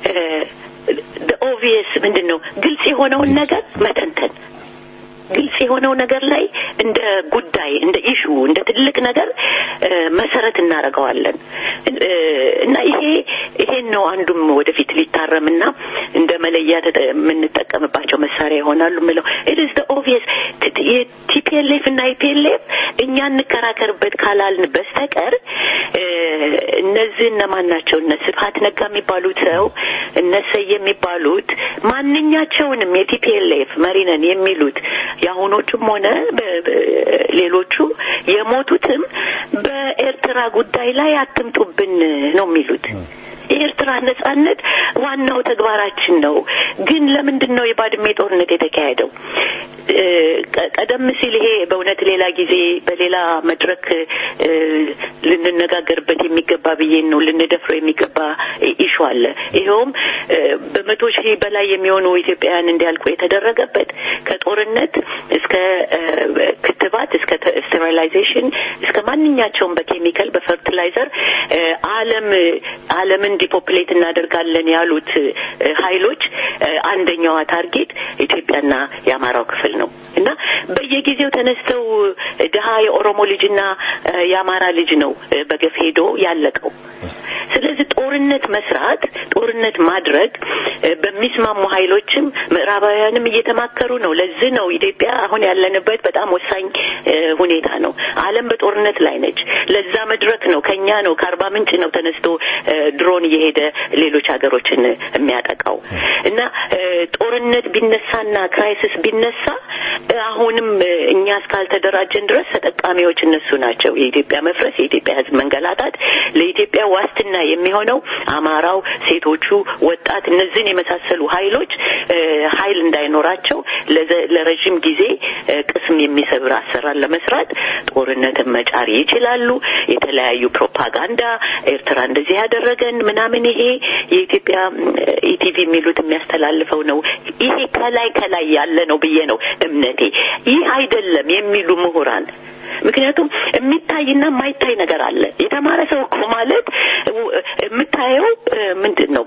the obvious ምንድነው ግልጽ የሆነውን ነገር መተንተን ግልጽ የሆነው ነገር ላይ እንደ ጉዳይ እንደ ኢሹ እንደ ትልቅ ነገር መሰረት እናረጋዋለን እና ይሄ ይሄን ነው አንዱም ወደፊት ሊታረምና እንደ መለያ የምንጠቀምባቸው መሳሪያ ይሆናሉ ምለው it is the obvious ቲፒኤልኤፍ እና ኢፒኤልኤፍ እኛ እንከራከርበት ካላልን በስተቀር እነዚህ እነማን ናቸው እነ ስብሐት ነጋ የሚባሉት ሰው እነ ሰየ የሚባሉት ማንኛቸውንም የቲፒኤልኤፍ መሪነን የሚሉት ያሁኖቹም ሆነ ሌሎቹ የሞቱትም በኤርትራ ጉዳይ ላይ አትምጡብን ነው የሚሉት የኤርትራ ነጻነት ዋናው ተግባራችን ነው ግን ለምንድነው የባድሜ ጦርነት የተካሄደው ቀደም ሲል ይሄ በእውነት ሌላ ጊዜ በሌላ መድረክ ልንነጋገርበት የሚገባ ብዬ ነው ልንደፍረው የሚገባ ኢሹ አለ ይሄውም በመቶ ሺህ በላይ የሚሆኑ ኢትዮጵያውያን እንዲያልቁ የተደረገበት ከጦርነት እስከ ክትባት እስከ ስቴሪላይዜሽን እስከ ማንኛቸውም በኬሚካል በፈርቲላይዘር ዓለም ዓለምን ዲፖፕሌት እናደርጋለን ያሉት ኃይሎች አንደኛው ታርጌት ኢትዮጵያና የአማራው ክፍል ነው እና በየጊዜው ተነስተው ደሃ የኦሮሞ ልጅና የአማራ ልጅ ነው በገፍ ሄዶ ያለቀው ስለዚህ ጦርነት መስራት ጦርነት ማድረግ በሚስማሙ ኃይሎችም ምዕራባውያንም እየተማከሩ ነው ለዚህ ነው ኢትዮጵያ አሁን ያለንበት በጣም ወሳኝ ሁኔታ ነው ዓለም በጦርነት ላይ ነች ለዛ መድረክ ነው ከኛ ነው ከአርባ ምንጭ ነው ተነስቶ ድሮን እየሄደ ሌሎች ሀገሮችን የሚያጠቃው እና ጦርነት ቢነሳና ክራይሲስ ቢነሳ አሁንም እኛ እስካልተደራጀን ድረስ ተጠቃሚዎች እነሱ ናቸው የኢትዮጵያ መፍረስ የኢትዮጵያ ሕዝብ መንገላታት ለኢትዮጵያ ዋስትና የሚሆነው አማራው ሴቶቹ ወጣት እነዚህን የመሳሰሉ ኃይሎች ኃይል እንዳይኖራቸው ለረጅም ጊዜ ቅስም የሚሰብር አሰራር ለመስራት ጦርነትን መጫር ይችላሉ የተለያዩ ፕሮፓጋንዳ ኤርትራ እንደዚህ ያደረገን ምናምን ይሄ የኢትዮጵያ ኢቲቪ የሚሉት የሚያስተላልፈው ነው ይሄ ከላይ ከላይ ያለ ነው ብዬ ነው እምነቴ ይህ አይደለም የሚሉ ምሁራን ምክንያቱም የሚታይና ማይታይ ነገር አለ የተማረ ሰው እኮ ማለት የምታየው ምንድነው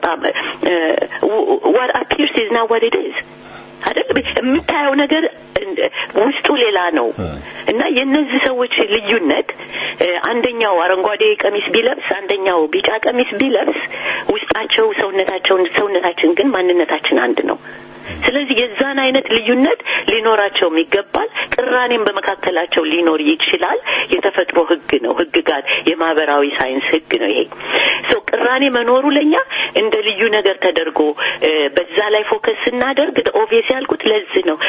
what appears is not what it is አይደል የምታየው ነገር ውስጡ ሌላ ነው እና የነዚህ ሰዎች ልዩነት አንደኛው አረንጓዴ ቀሚስ ቢለብስ አንደኛው ቢጫ ቀሚስ ቢለብስ ውስጣቸው ሰውነታቸው ሰውነታችን ግን ማንነታችን አንድ ነው ስለዚህ የዛን አይነት ልዩነት ሊኖራቸው የሚገባል ቅራኔም በመካከላቸው ሊኖር ይችላል የተፈጥሮ ህግ ነው ህግ ጋር የማህበራዊ ሳይንስ ህግ ነው ይሄ ሶ ቅራኔ መኖሩ ለኛ እንደ ልዩ ነገር ተደርጎ በዛ ላይ ፎከስ እናደርግ ኦብቪየስ ያልኩት ለዚህ ነው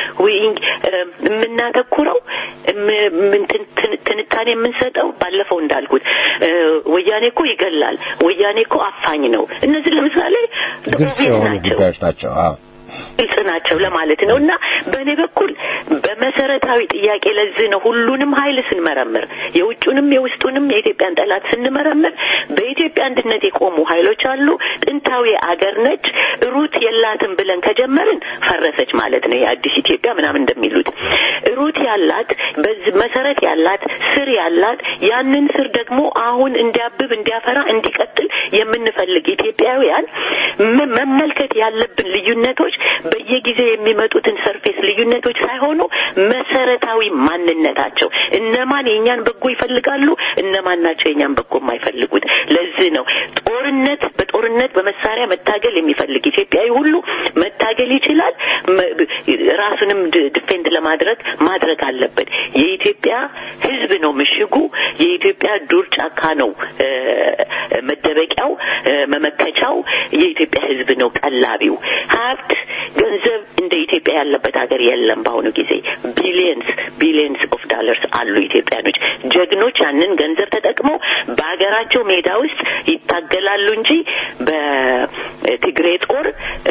ምናተኩረው ምን ትንታኔ የምንሰጠው ባለፈው እንዳልኩት ወያኔ እኮ ይገላል ወያኔ እኮ አፋኝ ነው እነዚህ ለምሳሌ ኦብቪየስ ናቸው አዎ ይጽናቸው ለማለት ነውና በኔ በኩል በመሰረታዊ ጥያቄ ለዚህ ነው ሁሉንም ኃይል ስንመረምር የውጭውንም የውስጡንም የኢትዮጵያን ጠላት ስንመረምር በኢትዮጵያ አንድነት የቆሙ ኃይሎች አሉ ጥንታዊ አገር ነች ሩት የላትም ብለን ከጀመርን ፈረሰች ማለት ነው የአዲስ ኢትዮጵያ ምናምን እንደሚሉት ሩት ያላት በዚህ መሰረት ያላት ስር ያላት ያንን ስር ደግሞ አሁን እንዲያብብ እንዲያፈራ እንዲቀጥል የምንፈልግ ኢትዮጵያውያን መመልከት ያለብን ልዩነቶች በየጊዜው የሚመጡትን ሰርፌስ ልዩነቶች ሳይሆኑ መሰረታዊ ማንነታቸው እነማን የኛን በጎ ይፈልጋሉ እነማን ናቸው የኛን በጎ የማይፈልጉት ለዚህ ነው ጦርነት በጦርነት በመሳሪያ መታገል የሚፈልግ ኢትዮጵያዊ ሁሉ መታገል ይችላል ራሱንም ዲፌንድ ለማድረግ ማድረግ አለበት የኢትዮጵያ ህዝብ ነው ምሽጉ የኢትዮጵያ ዱር ጫካ ነው መደበቂያው መመከቻው የኢትዮጵያ ህዝብ ነው ቀላቢው ሀብት ገንዘብ እንደ ኢትዮጵያ ያለበት ሀገር የለም በአሁኑ ጊዜ ቢሊየንስ ቢሊየንስ ኦፍ ዶላርስ አሉ ኢትዮጵያኖች ጀግኖች ያንን ገንዘብ ተጠቅመው በአገራቸው ሜዳ ውስጥ ይታገላሉ እንጂ በትግሬ ጦር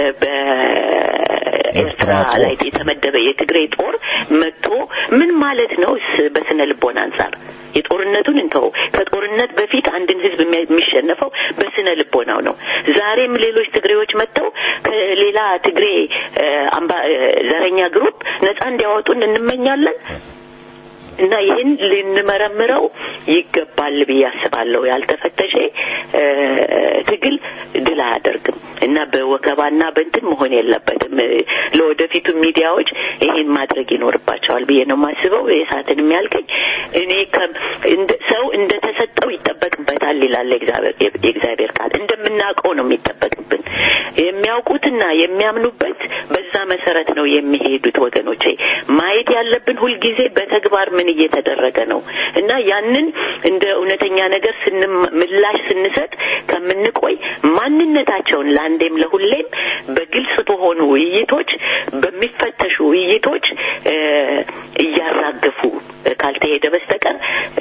በኤርትራ ላይ የተመደበ የትግሬ ጦር መጥቶ ምን ማለት ነው በስነ ልቦና አንፃር የጦርነቱን እንተው ከጦርነት በፊት አንድን ህዝብ የሚሸነፈው በስነ ልቦናው ነው ዛሬም ሌሎች ትግሬዎች መጥተው ከሌላ ትግሬ አምባ ዘረኛ ግሩፕ ነፃ እንዲያወጡን እንመኛለን እና ይሄን ልንመረምረው ይገባል በያስባለው ያልተፈተሸ ትግል ድል አያደርግም እና በወከባና በእንትን መሆን የለበትም ለወደፊቱ ሚዲያዎች ይሄን ማድረግ ይኖርባቸዋል ብዬ ነው ማስበው የሳትን የሚያልከኝ እኔ ሰው እንደተሰጠው ይተበቅበታል ይላል እግዚአብሔር እግዚአብሔር ቃል እንደምናውቀው ነው የሚተበቅብን የሚያውቁትና የሚያምኑበት በዛ መሰረት ነው የሚሄዱት ወገኖቼ ማየት ያለብን ሁሉ ጊዜ በተግባር ምን እየተደረገ ነው እና ያንን እንደ እውነተኛ ነገር ስንምላሽ ስንሰጥ ከምንቆይ ማንነታቸውን ለአንዴም ለሁሌም በግልጽ በሆኑ ውይይቶች በሚፈተሹ ውይይቶች እያራገፉ ካልተሄደ በስተቀር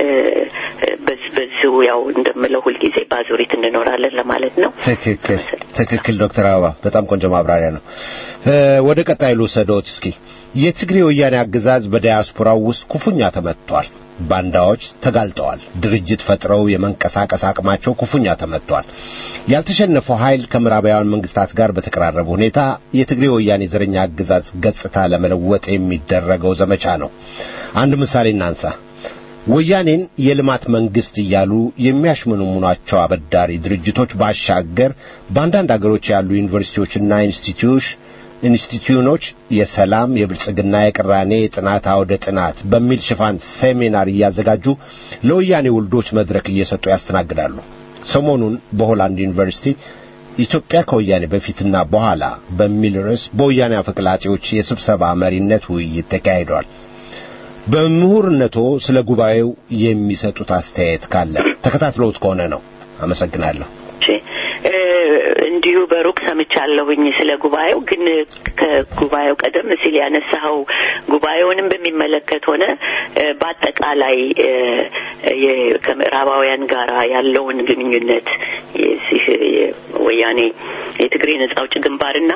በዚሁ ያው እንደምለው ሁሉ ጊዜ ባዙሪት እንኖራለን ለማለት ነው ትክክል ትክክል ዶክተር አበባ በጣም ቆንጆ ማብራሪያ ነው ወደ ቀጣዩ ልውሰዶት እስኪ የትግሬ ወያኔ አገዛዝ በዳያስፖራው ውስጥ ኩፉኛ ተመቷል ባንዳዎች ተጋልጠዋል ድርጅት ፈጥረው የመንቀሳቀስ አቅማቸው ኩፉኛ ተመቷል ያልተሸነፈው ኃይል ከምዕራባውያን መንግስታት ጋር በተቀራረበ ሁኔታ የትግሬ ወያኔ ዘረኛ አገዛዝ ገጽታ ለመለወጥ የሚደረገው ዘመቻ ነው አንድ ምሳሌ እናንሳ ወያኔን የልማት መንግስት እያሉ የሚያሽመኑሙናቸው አበዳሪ ድርጅቶች ባሻገር በአንዳንድ አገሮች ያሉ ዩኒቨርሲቲዎችና ኢንስቲትዩሽን ኢንስቲትዩኖች የሰላም የብልጽግና የቅራኔ ጥናት አውደ ጥናት በሚል ሽፋን ሴሚናር እያዘጋጁ ለወያኔ ውልዶች መድረክ እየሰጡ ያስተናግዳሉ ሰሞኑን በሆላንድ ዩኒቨርሲቲ ኢትዮጵያ ከወያኔ በፊትና በኋላ በሚል ርዕስ በወያኔ አፈቀላጤዎች የስብሰባ መሪነት ውይይት ተካሂዷል በምሁርነቶ ስለ ጉባኤው የሚሰጡት አስተያየት ካለ ተከታትሎት ከሆነ ነው አመሰግናለሁ እንዲሁ በሩቅ ሰምቻለሁኝ ስለ ጉባኤው ግን ከጉባኤው ቀደም ሲል ያነሳው ጉባኤውንም በሚመለከት ሆነ በአጠቃላይ ከምዕራባውያን ጋር ያለውን ግንኙነት የዚህ ወያኔ የትግሬ ነጻ አውጪ ግንባርና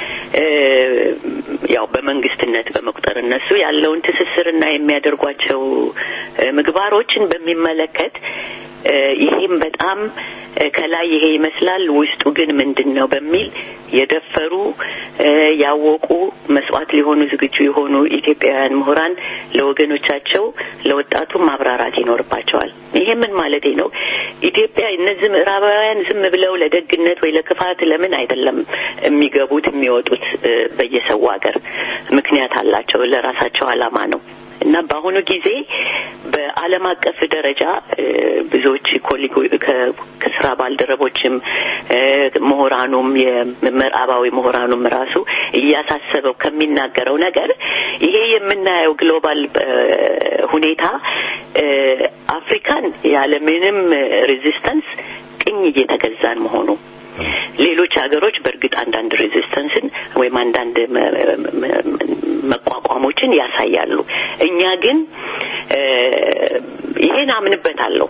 ያው በመንግስትነት በመቁጠር እነሱ ያለውን ትስስርና የሚያደርጓቸው ምግባሮችን በሚመለከት ይሄም በጣም ከላይ ይሄ ይመስላል ውስጡ ግን ምንድነው በሚል የደፈሩ ያወቁ መስዋዕት ሊሆኑ ዝግጁ የሆኑ ኢትዮጵያውያን ምሁራን ለወገኖቻቸው ለወጣቱ ማብራራት ይኖርባቸዋል። ይሄ ምን ማለት ነው? ኢትዮጵያ እነዚህ ምዕራባውያን ዝም ብለው ለደግነት ወይ ለክፋት ለምን አይደለም የሚገቡት የሚወጡት በየሰው ሀገር ምክንያት አላቸው፣ ለራሳቸው አላማ ነው። እና በአሁኑ ጊዜ በዓለም አቀፍ ደረጃ ብዙዎች ኮሊጎች ከስራ ባልደረቦችም ምሁራኑም የምዕራባዊ ምሁራኑም ራሱ እያሳሰበው ከሚናገረው ነገር ይሄ የምናየው ግሎባል ሁኔታ አፍሪካን ያለ ምንም ሬዚስተንስ ቅኝ እየተገዛን መሆኑ ሌሎች ሀገሮች በእርግጥ አንዳንድ ሬዚስተንስን ወይም አንዳንድ መቋቋሞችን ያሳያሉ። እኛ ግን ይሄን አምንበታለሁ።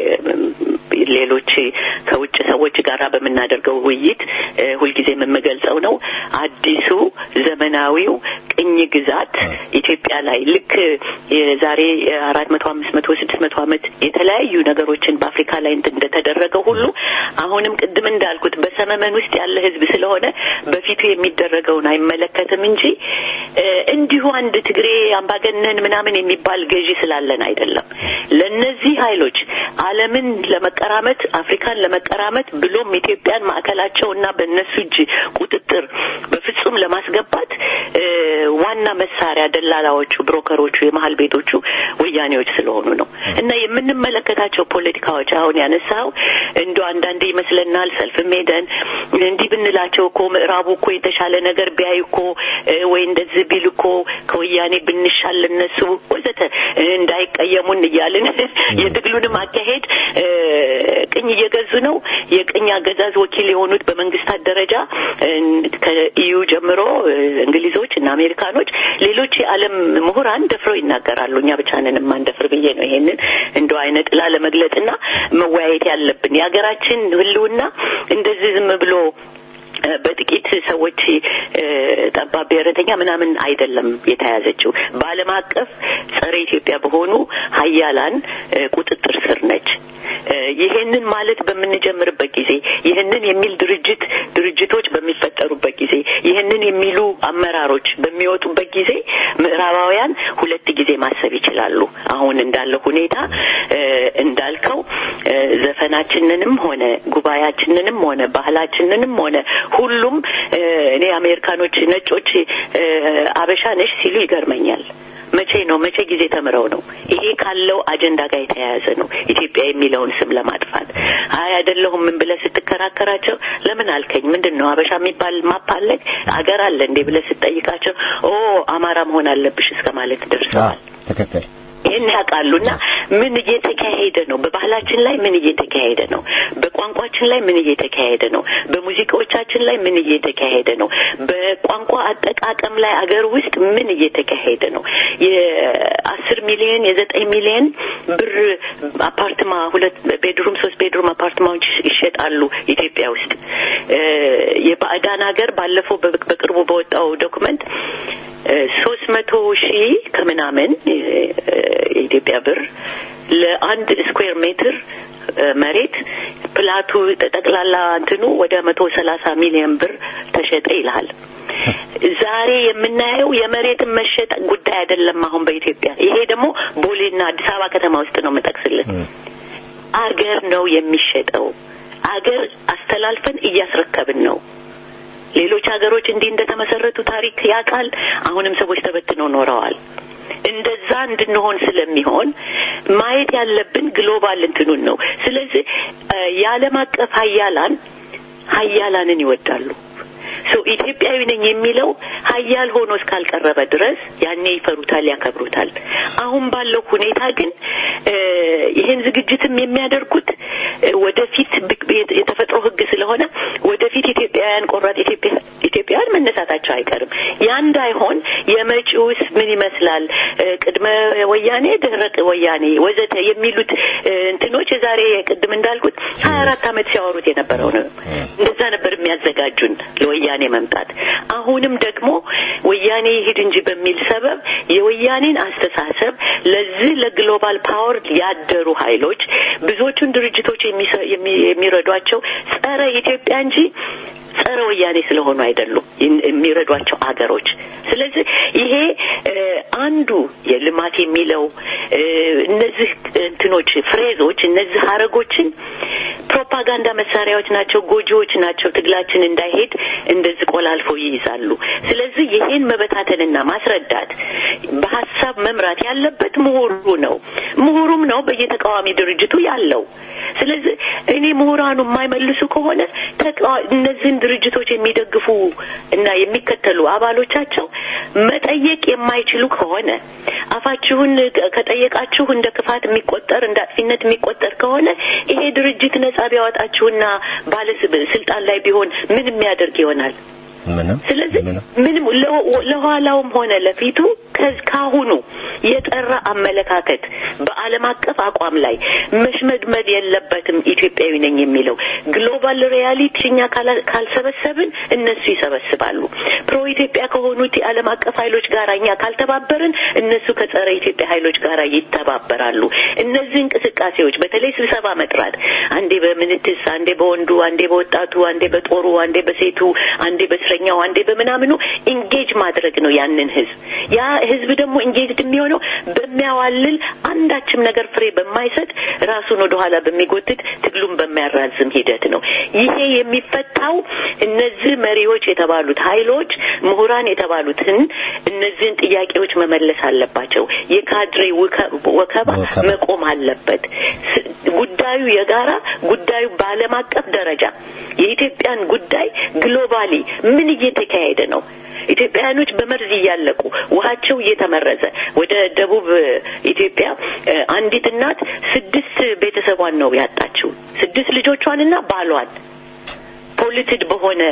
ሌሎች ከውጭ ሰዎች ጋር በመናደርገው ውይይት ሁልጊዜ የምገልጸው ነው አዲሱ ዘመናዊው ቅኝ ግዛት ኢትዮጵያ ላይ ልክ የዛሬ አራት መቶ አምስት መቶ ስድስት መቶ ዓመት የተለያዩ ነገሮችን በአፍሪካ ላይ እንደተደረገው ሁሉ አሁንም ቅድም እንዳልኩት በሰመመን ውስጥ ያለ ህዝብ ስለሆነ በፊቱ የሚደረገውን አይመለከትም እንጂ እንዲሁ አንድ ትግሬ አምባገነን ምናምን የሚባል ገዢ ስላለን አይደለም። ለነዚህ ኃይሎች ዓለምን ለመቀራመት አፍሪካን ለመቀራመት ብሎም ኢትዮጵያን ማዕከላቸውና በእነሱ እጅ ቁጥጥር በፍጹም ለማስገባት ዋና መሳሪያ ደላላዎቹ ብሮከሮቹ የመሃል ቤቶቹ ወያኔዎች ስለሆኑ ነው። እና የምንመለከታቸው ፖለቲካዎች አሁን ያነሳው እንደው አንዳንዴ ይመስለናል ሰልፍ ሜደን እንዲህ ብንላቸው እኮ ምዕራቡ እኮ የተሻለ ነገር ቢያይኮ ወይ እንደዚህ ቢልኮ ከወያኔ ብንሻል እነሱ ወዘተ እንዳይቀየሙን እያልን የትግሉንም አካሄድ ቅኝ እየገዙ ነው። የቅኝ አገዛዝ ወኪል የሆኑት በመንግስታት ደረጃ ከኢዩ ጀምሮ እንግሊዞች እና አሜሪካኖች ሌሎች የዓለም ምሁራን ደፍረው ይናገራሉ። እኛ ብቻ ነን ማንደፍር ብዬ ነው ይሄንን እንደው አይነት ላለመግለጽና መወያየት ያለብን። የሀገራችን ህልውና እንደዚህ ዝም ብሎ በጥቂት ሰዎች ጠባብ ብሔረተኛ ምናምን አይደለም የተያዘችው። በዓለም አቀፍ ጸረ ኢትዮጵያ በሆኑ ሀያላን ቁጥጥር ስር ነች። ይሄንን ማለት በምንጀምርበት ጊዜ ይሄንን የሚል ድርጅት ድርጅቶች በሚፈጠሩበት ጊዜ ይሄንን የሚሉ አመራሮች በሚወጡበት ጊዜ ምዕራባውያን ሁለት ጊዜ ማሰብ ይችላሉ። አሁን እንዳለው ሁኔታ እንዳልከው ዘፈናችንንም ሆነ ጉባኤያችንንም ሆነ ባህላችንንም ሆነ ሁሉም እኔ አሜሪካኖች ነጮች አበሻ ነሽ ሲሉ ይገርመኛል። መቼ ነው መቼ ጊዜ ተመረው ነው? ይሄ ካለው አጀንዳ ጋር የተያያዘ ነው። ኢትዮጵያ የሚለውን ስም ለማጥፋት አይ አይደለሁም ምን ብለህ ስትከራከራቸው ለምን አልከኝ ምንድነው አበሻ የሚባል ማፓለግ አገር አለ እንዴ ብለህ ስትጠይቃቸው ኦ አማራ መሆን አለብሽ እስከማለት ደርሰዋል። ተከፈለ ይሄን ያቃሉና ምን እየተካሄደ ነው? በባህላችን ላይ ምን እየተካሄደ ነው? በቋንቋችን ላይ ምን እየተካሄደ ነው? በሙዚቃዎቻችን ላይ ምን እየተካሄደ ነው? በቋንቋ አጠቃቀም ላይ አገር ውስጥ ምን እየተካሄደ ነው? የአስር ሚሊዮን የዘጠኝ ሚሊዮን ብር አፓርትማ ሁለት ቤድሩም ሶስት ቤድሩም አፓርትማዎች ይሸጣሉ ኢትዮጵያ ውስጥ። የባዕዳን ሀገር ባለፈው በቅርቡ በወጣው ዶክመንት ሶስት መቶ ሺህ ከምናምን የኢትዮጵያ ብር ለአንድ ስኩዌር ሜትር መሬት ፕላቱ ተጠቅላላ እንትኑ ወደ መቶ ሰላሳ ሚሊዮን ብር ተሸጠ ይላል። ዛሬ የምናየው የመሬት መሸጥ ጉዳይ አይደለም አሁን በኢትዮጵያ። ይሄ ደግሞ ቦሌና አዲስ አበባ ከተማ ውስጥ ነው መጠቅስልህ። አገር ነው የሚሸጠው። አገር አስተላልፈን እያስረከብን ነው። ሌሎች ሀገሮች እንዲህ እንደተመሰረቱ ታሪክ ያቃል። አሁንም ሰዎች ተበትነው ኖረዋል። እንደዛ እንድንሆን ስለሚሆን ማየት ያለብን ግሎባል እንትኑን ነው። ስለዚህ የዓለም አቀፍ ሀያላን ሀያላንን ይወዳሉ። ሶ ኢትዮጵያዊ ነኝ የሚለው ሀያል ሆኖ እስካልቀረበ ድረስ ያኔ ይፈሩታል፣ ያከብሩታል። አሁን ባለው ሁኔታ ግን ይሄን ዝግጅትም የሚያደርጉት ወደፊት የተፈጥሮ ህግ ስለሆነ ወደፊት ኢትዮጵያውያን ቆራጥ ኢትዮጵያ ኢትዮጵያውያን መነሳታቸው አይቀርም። ያ እንዳይሆን የመጪውስ ምን ይመስላል ቅድመ ወያኔ ድህረ ወያኔ ወዘተ የሚሉት እንትኖች ዛሬ ቅድም እንዳልኩት ሀያ አራት አመት ሲያወሩት የነበረው ነው። እንደዛ ነበር የሚያዘጋጁን ለወያኔ መምጣት። አሁንም ደግሞ ወያኔ ይሄድ እንጂ በሚል ሰበብ የወያኔን አስተሳሰብ ለዚህ ለግሎባል ፓወር ያደሩ ኃይሎች ብዙዎቹን ድርጅቶች የሚረዷቸው ጸረ ኢትዮጵያ እንጂ ጸረ ወያኔ ስለሆኑ አይደሉም የሚረዷቸው አገሮች። ስለዚህ ይሄ አንዱ የልማት የሚለው እነዚህ እንትኖች ፍሬዞች እነዚህ ሀረጎችን ፕሮፓጋንዳ መሳሪያዎች ናቸው፣ ጎጂዎች ናቸው። ትግላችን እንዳይሄድ እንደዚህ ቆላልፈው ይይዛሉ። ስለዚህ ይሄን መበታተንና ማስረዳት በሐሳብ መምራት ያለበት ምሁሩ ነው ምሁሩም ነው በየተቃዋሚ ድርጅቱ ያለው። ስለዚህ እኔ ምሁራኑ የማይመልሱ ከሆነ እነዚህን ድርጅቶች የሚደግፉ እና የሚከተሉ አባሎቻቸው መጠየቅ የማይችሉ ከሆነ አፋችሁን ከጠየቃችሁ እንደ ክፋት የሚቆጠር እንደ አጥፊነት የሚቆጠር ከሆነ ይሄ ድርጅት ነጻ ቢያወጣችሁና ባለስልጣን ላይ ቢሆን ምን የሚያደርግ ይሆናል? ምንም። ስለዚህ ምንም ለኋላውም ሆነ ለፊቱ ከካሁኑ የጠራ አመለካከት በአለም አቀፍ አቋም ላይ መሽመድመድ የለበትም። ኢትዮጵያዊ ነኝ የሚለው ግሎባል ሪያሊቲኛ ካልሰበሰብን እነሱ ይሰበስባሉ። ፕሮ ኢትዮጵያ ከሆኑት የዓለም አቀፍ ኃይሎች ጋር እኛ ካልተባበርን እነሱ ከጸረ ኢትዮጵያ ኃይሎች ጋር ይተባበራሉ። እነዚህ እንቅስቃሴዎች በተለይ ስብሰባ መጥራት አንዴ በምንትስ አንዴ በወንዱ አንዴ በወጣቱ አንዴ በጦሩ አንዴ በሴቱ አንዴ በስረኛው አንዴ በመናምኑ ኢንጌጅ ማድረግ ነው ያንን ህዝብ። ያ ህዝብ ደግሞ ኢንጌጅድ የሚሆነው በሚያዋልል አንዳችም ነገር ፍሬ በማይሰጥ ራሱን ወደ ኋላ በሚጎትት ትግሉን በሚያራዝም ሂደት ነው። ይሄ የሚፈታው እነዚህ መሪዎች የተባሉት ኃይሎች ምሁራን የተባሉትን እነዚህን ጥያቄዎች መመለስ አለባቸው። የካድሬ ወከባ መቆም አለበት። ጉዳዩ የጋራ ጉዳዩ በዓለም አቀፍ ደረጃ የኢትዮጵያን ጉዳይ ግሎባሊ ምን እየተካሄደ ነው? ኢትዮጵያኖች በመርዝ እያለቁ ውሃቸው እየተመረዘ ወደ ደቡብ ኢትዮጵያ አንዲት እናት ስድስት ቤተሰቧን ነው ያጣችው። ስድስት ልጆቿንና ባሏን ፖሊቲድ በሆነ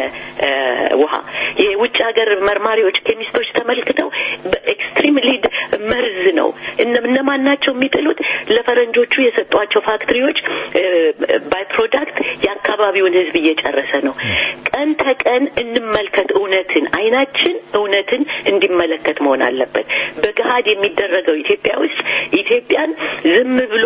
ውሃ የውጭ ሀገር መርማሪዎች ኬሚስቶች ተመልክተው በኤክስትሪምሊ መርዝ ነው እነማን ናቸው የሚጥሉት? ለፈረንጆቹ የሰጧቸው ፋክትሪዎች ባይ ፕሮዳክት የአካባቢውን ህዝብ እየጨረሰ ነው። ቀን ተቀን እንመልከት እውነትን አይናችን እውነትን እንዲመለከት መሆን አለበት። በገሃድ የሚደረገው ኢትዮጵያ ውስጥ ኢትዮጵያን ዝም ብሎ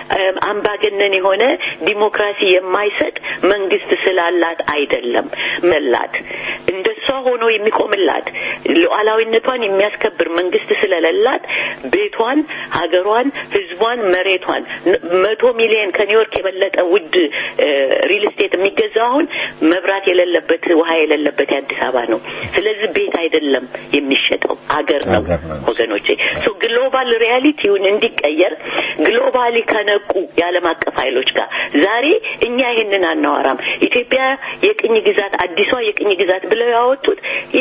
አምባገነን የሆነ ዲሞክራሲ የማይሰጥ መንግስት ስላላት አይደለም መላት እንደሷ ሆኖ የሚቆምላት ሉዓላዊነቷን የሚያስከብር መንግስት ስለሌላት ቤቷን ሀገሯን ህዝቧን መሬቷን መቶ ሚሊዮን ከኒውዮርክ የበለጠ ውድ ሪል ስቴት የሚገዛው አሁን መብራት የሌለበት ውሃ የሌለበት አዲስ አበባ ነው። ስለዚህ ቤት አይደለም የሚሸጠው ሀገር ነው ወገኖቼ። ሶ ግሎባል ሪያሊቲውን እንዲቀየር ግሎባሊ ከነቁ የዓለም አቀፍ ኃይሎች ጋር ዛሬ እኛ ይሄንን አናወራም። ኢትዮጵያ የቅኝ ግዛት አዲሷ የቅኝ ግዛት ብለው ያወጡት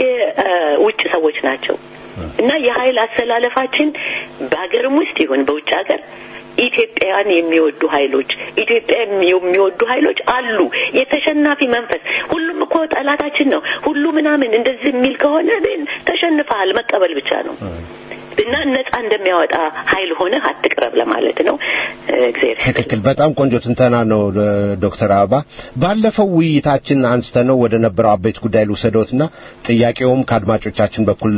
የውጭ ሰዎች ናቸው እና የኃይል አሰላለፋችን በአገርም ውስጥ ይሁን በውጭ ሀገር ኢትዮጵያን የሚወዱ ኃይሎች ኢትዮጵያ የሚወዱ ኃይሎች አሉ። የተሸናፊ መንፈስ ሁሉም እኮ ጠላታችን ነው ሁሉ ምናምን እንደዚህ የሚል ከሆነ ተሸንፈሃል መቀበል ብቻ ነው እና ነፃ እንደሚያወጣ ኃይል ሆነ አትቅረብ ለማለት ነው። እግዚአብሔር ትክክል። በጣም ቆንጆ ትንተና ነው ዶክተር አበባ። ባለፈው ውይይታችን አንስተነው ወደ ነበረው አበይት ጉዳይ ልውሰዶትና ጥያቄውም ከአድማጮቻችን በኩል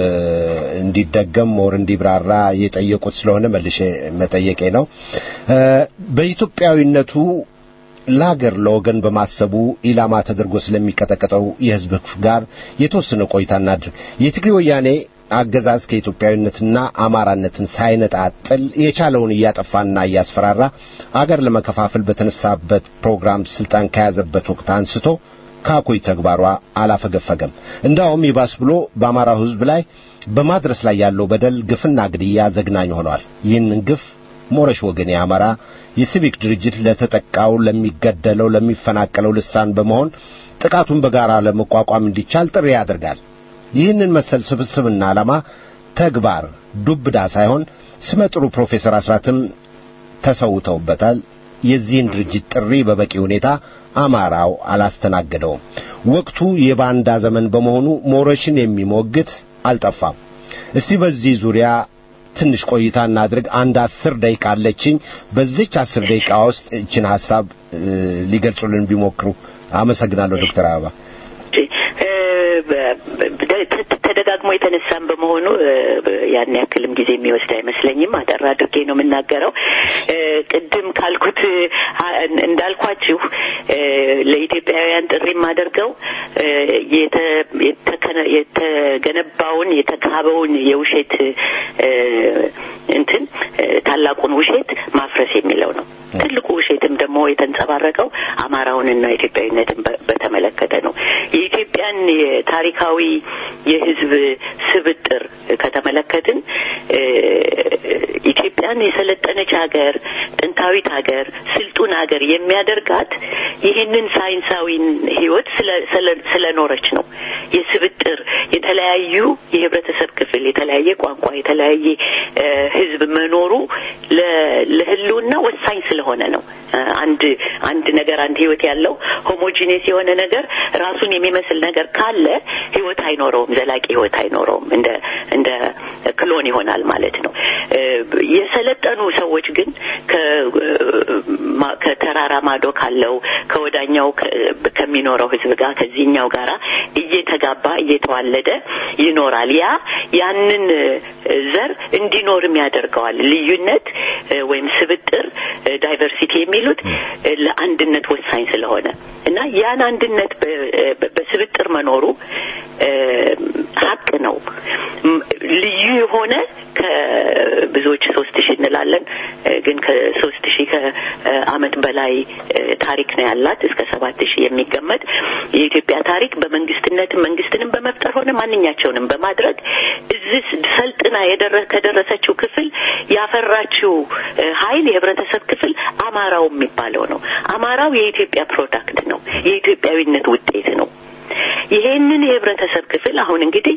እንዲደገም ወር እንዲብራራ የጠየቁት ስለሆነ መልሼ መጠየቄ ነው። በኢትዮጵያዊነቱ ለሀገር ለወገን በማሰቡ ኢላማ ተደርጎ ስለሚቀጠቀጠው የህዝብ ጋር የተወሰነ ቆይታ እናድርግ። የትግሬ ወያኔ አገዛዝ ከኢትዮጵያዊነትና አማራነትን ሳይነጣጥል የቻለውን እያጠፋና እያስፈራራ አገር ለመከፋፈል በተነሳበት ፕሮግራም ስልጣን ከያዘበት ወቅት አንስቶ ካኩይ ተግባሯ አላፈገፈገም። እንዳውም ይባስ ብሎ በአማራው ህዝብ ላይ በማድረስ ላይ ያለው በደል ግፍና ግድያ ዘግናኝ ሆኗል። ይህንን ግፍ ሞረሽ ወገን የአማራ የሲቪክ ድርጅት ለተጠቃው ለሚገደለው ለሚፈናቀለው ልሳን በመሆን ጥቃቱን በጋራ ለመቋቋም እንዲቻል ጥሪ ያደርጋል። ይህንን መሰል ስብስብና ዓላማ ተግባር ዱብዳ ሳይሆን ስመጥሩ ፕሮፌሰር አስራትም ተሰውተውበታል። የዚህን ድርጅት ጥሪ በበቂ ሁኔታ አማራው አላስተናገደውም። ወቅቱ የባንዳ ዘመን በመሆኑ ሞረሽን የሚሞግት አልጠፋም። እስቲ በዚህ ዙሪያ ትንሽ ቆይታ እናድርግ። አንድ አስር ደቂቃ አለችኝ። በዚህች አስር ደቂቃ ውስጥ እቺን ሐሳብ ሊገልጹልን ቢሞክሩ አመሰግናለሁ ዶክተር አበባ። ተደጋግሞ የተነሳም በመሆኑ ያን ያክልም ጊዜ የሚወስድ አይመስለኝም አጠራ አድርጌ ነው የምናገረው ቅድም ካልኩት እንዳልኳችሁ ለኢትዮጵያውያን ጥሪ ማደርገው የተገነባውን የተካበውን የውሸት እንትን ታላቁን ውሸት ማፍረስ የሚለው ነው ትልቁ ውሸትም ደግሞ የተንጸባረቀው አማራውንና ኢትዮጵያዊነትን በተመለከተ ነው የኢትዮጵያን ታሪካዊ የህዝብ ስብጥር ከተመለከትን ኢትዮጵያን የሰለጠነች ሀገር ጥንታዊት ሀገር ስልጡን ሀገር የሚያደርጋት ይህንን ሳይንሳዊ ህይወት ስለኖረች ነው የስብጥር የተለያዩ የህብረተሰብ ክፍል የተለያየ ቋንቋ የተለያየ ህዝብ መኖሩ ለህልውና ወሳኝ ስለሆነ ነው አንድ አንድ ነገር አንድ ህይወት ያለው ሆሞጂኒየስ የሆነ ነገር ራሱን የሚመስል ነገር ካለ ህይወት አይኖረውም ዘላቂ ህይወት አይኖረውም እንደ እንደ ክሎን ይሆናል ማለት ነው የሰለጠኑ ሰዎች ግን ከተራራ ማዶ ካለው ከወዳኛው ከሚኖረው ህዝብ ጋር ከዚህኛው ጋራ እየተጋባ እየተዋለደ ይኖራል ያ ያንን ዘር እንዲኖርም ያደርገዋል ልዩነት ወይም ስብጥር ዳይቨርሲቲ የሚሉት ለአንድነት ወሳኝ ስለሆነ እና ያን አንድነት በስብጥር መኖሩ ሀቅ ነው ልዩ የሆነ ከብዙዎች ሶስት ሺህ እንላለን ግን ከሶስት ሺህ ከአመት በላይ ታሪክ ነው ያላት እስከ ሰባት ሺህ የሚገመት የኢትዮጵያ ታሪክ በመንግስትነት መንግስትንም በመፍጠር ሆነ ማንኛቸውንም በማድረግ እዚህ ሰልጥና የደረሰችው ክፍል ያፈራችው ኃይል የህብረተሰብ ክፍል አማራው የሚባለው ነው አማራው የኢትዮጵያ ፕሮዳክት ነው የኢትዮጵያዊነት ውጤት ነው ይሄንን የህብረተሰብ ክፍል አሁን እንግዲህ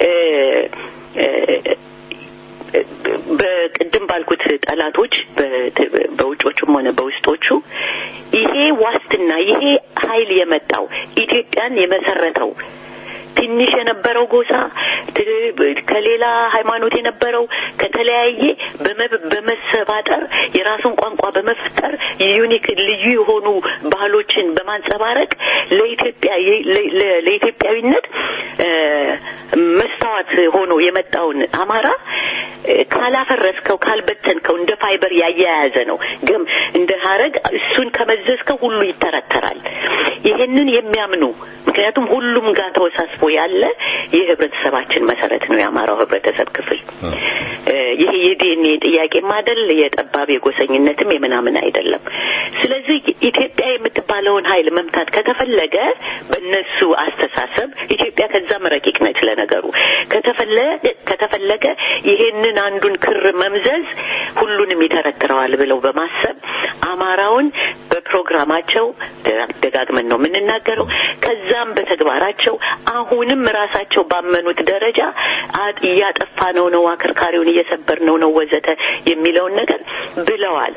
በቅድም ባልኩት ጠላቶች በውጮቹም ሆነ በውስጦቹ ይሄ ዋስትና ይሄ ኃይል የመጣው ኢትዮጵያን የመሰረተው ትንሽ የነበረው ጎሳ ከሌላ ሃይማኖት የነበረው ከተለያየ በመሰባጠር የራሱን ቋንቋ በመፍጠር ዩኒክ ልዩ የሆኑ ባህሎችን በማንጸባረቅ ለኢትዮጵያ ለኢትዮጵያዊነት መስታወት ሆኖ የመጣውን አማራ ካላፈረስከው ካልበተንከው እንደ ፋይበር ያያያዘ ነው ግን እንደ ሀረግ እሱን ከመዘዝከው ሁሉ ይተረተራል ይሄንን የሚያምኑ ምክንያቱም ሁሉም ጋር ተወሳስቦ ያለ የህብረተሰባችን መሰረት ነው ያማራው ህብረተሰብ ክፍል ይሄ የዲኤንኤ ጥያቄ ማደል የጠባብ የጎሰኝነትም የምናምን አይደለም ስለዚህ ኢትዮጵያ የምትባለውን ኃይል መምታት ከተፈለገ በእነሱ አስተሳሰብ ኢትዮጵያ ከዛም ረቂቅ ነች ለነገሩ ከተፈለገ ከተፈለገ ይሄንን አንዱን ክር መምዘዝ ሁሉንም ይተረትረዋል ብለው በማሰብ አማራውን በፕሮግራማቸው ደጋግመን ነው የምንናገረው ከዛም በተግባራቸው አሁንም ራሳቸው ባመኑት ደረጃ ያጠፋ ነው ነው አከርካሪውን እየሰበርነው ነው ወዘተ የሚለውን ነገር ብለዋል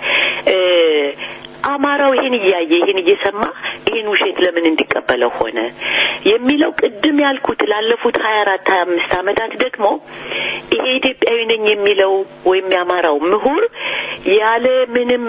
አማራው ይሄን ያየ ይሄን እየሰማ ይሄን ውሸት ለምን እንዲቀበለው ሆነ የሚለው ቅድም ያልኩት ላለፉት ሀያ አራት ሀያ አምስት አመታት ደግሞ ይሄ ኢትዮጵያዊ ነኝ የሚለው ወይም ያማራው ምሁር ያለ ምንም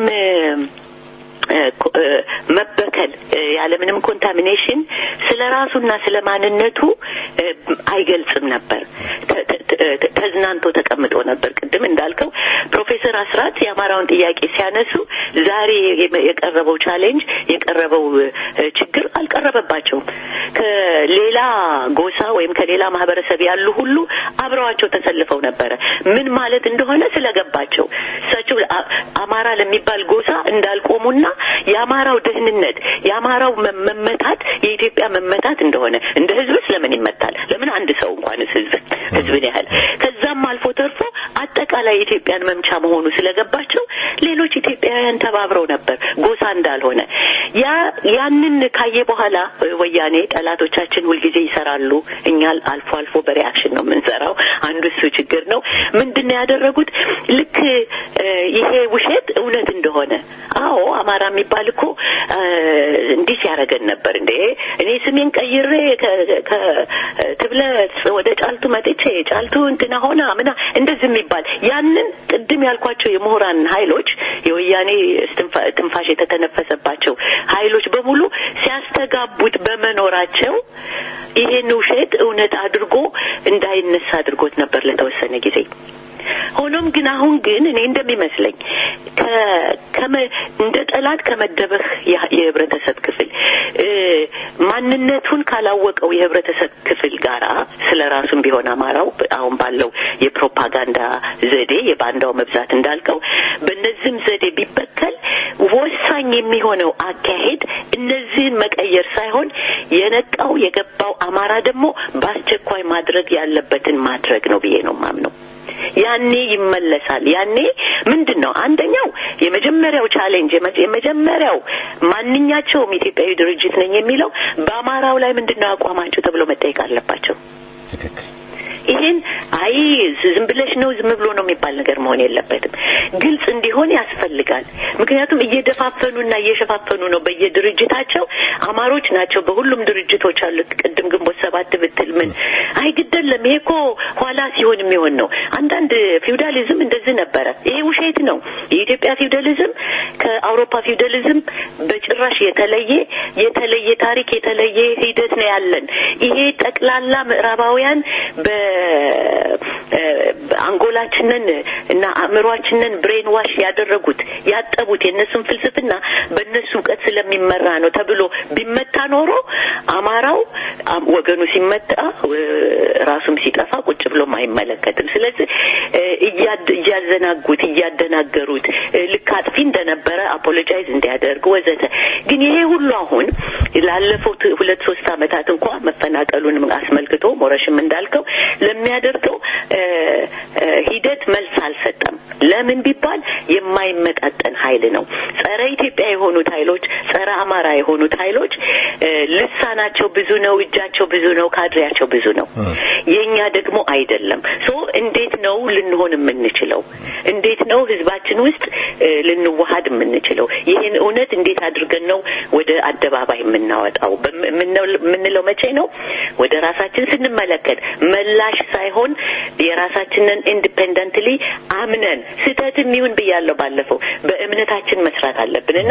መበከል ያለ ምንም ኮንታሚኔሽን ስለራሱና ስለማንነቱ አይገልጽም ነበር ተዝናንቶ ተቀምጦ ነበር ቅድም እንዳልከው ፕሮፌሰር አስራት ያማራውን ጥያቄ ሲያነሱ ዛሬ የቀረበው ቻሌንጅ የቀረበው ችግር አልቀረበባቸውም ከሌላ ጎሳ ወይም ከሌላ ማህበረሰብ ያሉ ሁሉ አብረዋቸው ተሰልፈው ነበር ምን ማለት እንደሆነ ስለገባቸው እሳቸው አማራ ለሚባል ጎሳ እንዳልቆሙና ያማራው ደህንነት ያማራው መመታት የኢትዮጵያ መመታት እንደሆነ እንደ ህዝብ ስለምን ይመታል ለምን አንድ ሰው እንኳን ህዝብ ህዝብን ያህል ከዛም አልፎ ተርፎ አጠቃላይ ኢትዮጵያን መምቻ መሆኑ ስለገባቸው ሌሎች ኢትዮጵያውያን ተባብረው ነበር ጎሳ እንዳልሆነ ያ ያንን ካየ በኋላ ወያኔ ጠላቶቻችን ሁሉ ጊዜ ይሰራሉ እኛል አልፎ አልፎ በሪአክሽን ነው የምንሰራው አንዱ እሱ ችግር ነው ምንድነው ያደረጉት ልክ ይሄ ውሸት እውነት እንደሆነ አዎ አማራ የሚባል እኮ እንዲህ ያረጋገን ነበር እንዴ እኔ ስሜን ቀይሬ ከትብለ ወደ ጫልቱ መጥቼ ጫልቱ እንትና ሆነ አምና እንደዚህ የሚባል ያንን ቅድም ያልኳቸው የምሁራን ኃይሎች የወያኔ ትንፋሽ የተተነፈሰባቸው ኃይሎች በሙሉ ሲያስተጋቡት በመኖራቸው ይሄን ውሸት እውነት አድርጎ እንዳይነሳ አድርጎት ነበር ለተወሰነ ጊዜ። ሆኖም ግን አሁን ግን እኔ እንደሚመስለኝ ከመ እንደ ጠላት ከመደበህ የህብረተሰብ ክፍል ማንነቱን ካላወቀው የህብረተሰብ ክፍል ጋራ ስለራሱም ቢሆን አማራው አሁን ባለው የፕሮፓጋንዳ ዘዴ የባንዳው መብዛት እንዳልከው በእነዚህም ዘዴ ቢበከል ወሳኝ የሚሆነው አካሄድ እነዚህን መቀየር ሳይሆን የነቃው የገባው አማራ ደግሞ በአስቸኳይ ማድረግ ያለበትን ማድረግ ነው ብዬ ነው ማምነው። ያኔ ይመለሳል። ያኔ ምንድነው አንደኛው የመጀመሪያው ቻሌንጅ የመጀመሪያው ማንኛቸውም ኢትዮጵያዊ ድርጅት ነኝ የሚለው በአማራው ላይ ምንድነው አቋማቸው ተብሎ መጠየቅ አለባቸው። ይሄን አይ ዝም ብለሽ ነው ዝም ብሎ ነው የሚባል ነገር መሆን የለበትም። ግልጽ እንዲሆን ያስፈልጋል። ምክንያቱም እየደፋፈኑና እየሸፋፈኑ ነው በየድርጅታቸው አማሮች ናቸው በሁሉም ድርጅቶች አሉ። ቅድም ግንቦት ሰባት ብትል ምን አይ ግደለም ይሄ እኮ ኋላ ሲሆን የሚሆን ነው። አንዳንድ ፊውዳሊዝም እንደዚህ ነበረ። ይሄ ውሸት ነው። የኢትዮጵያ ፊውዳሊዝም ከአውሮፓ ፊውዳሊዝም በጭራሽ የተለየ የተለየ ታሪክ የተለየ ሂደት ነው ያለን። ይሄ ጠቅላላ ምዕራባውያን በ አንጎላችንን እና አእምሮአችንን ብሬን ዋሽ ያደረጉት ያጠቡት የነሱን ፍልስፍና በእነሱ ዕውቀት ስለሚመራ ነው ተብሎ ቢመታ ኖሮ አማራው ወገኑ ሲመታ ራሱም ሲጠፋ ቁጭ ብሎ ማይመለከትም። ስለዚህ እያዘናጉት እያደናገሩት ልክ አጥፊ እንደነበረ አፖሎጃይዝ እንዲያደርግ ወዘተ። ግን ይሄ ሁሉ አሁን ላለፈው ሁለት ሶስት አመታት እንኳን መፈናቀሉን አስመልክቶ ሞረሽም እንዳልከው ለሚያደርገው ሂደት መልስ አልሰጠም። ለምን ቢባል የማይመጣጠን ኃይል ነው። ጸረ ኢትዮጵያ የሆኑት ኃይሎች ጸረ አማራ የሆኑት ኃይሎች ልሳናቸው ብዙ ነው፣ እጃቸው ብዙ ነው፣ ካድሬያቸው ብዙ ነው። የኛ ደግሞ አይደለም። ሶ እንዴት ነው ልንሆን የምንችለው? እንዴት ነው ህዝባችን ውስጥ ልንዋሃድ የምንችለው? ይሄን እውነት እንዴት አድርገን ነው ወደ አደባባይ የምናወጣው? ምንለው መቼ ነው? ወደ ራሳችን ስንመለከት መላሽ ሳይሆን የራሳችንን ኢንዲፔንደንትሊ አምነን ስተትም ይሁን ብያለሁ ባለፈው በእምነታችን መስራት አለብንና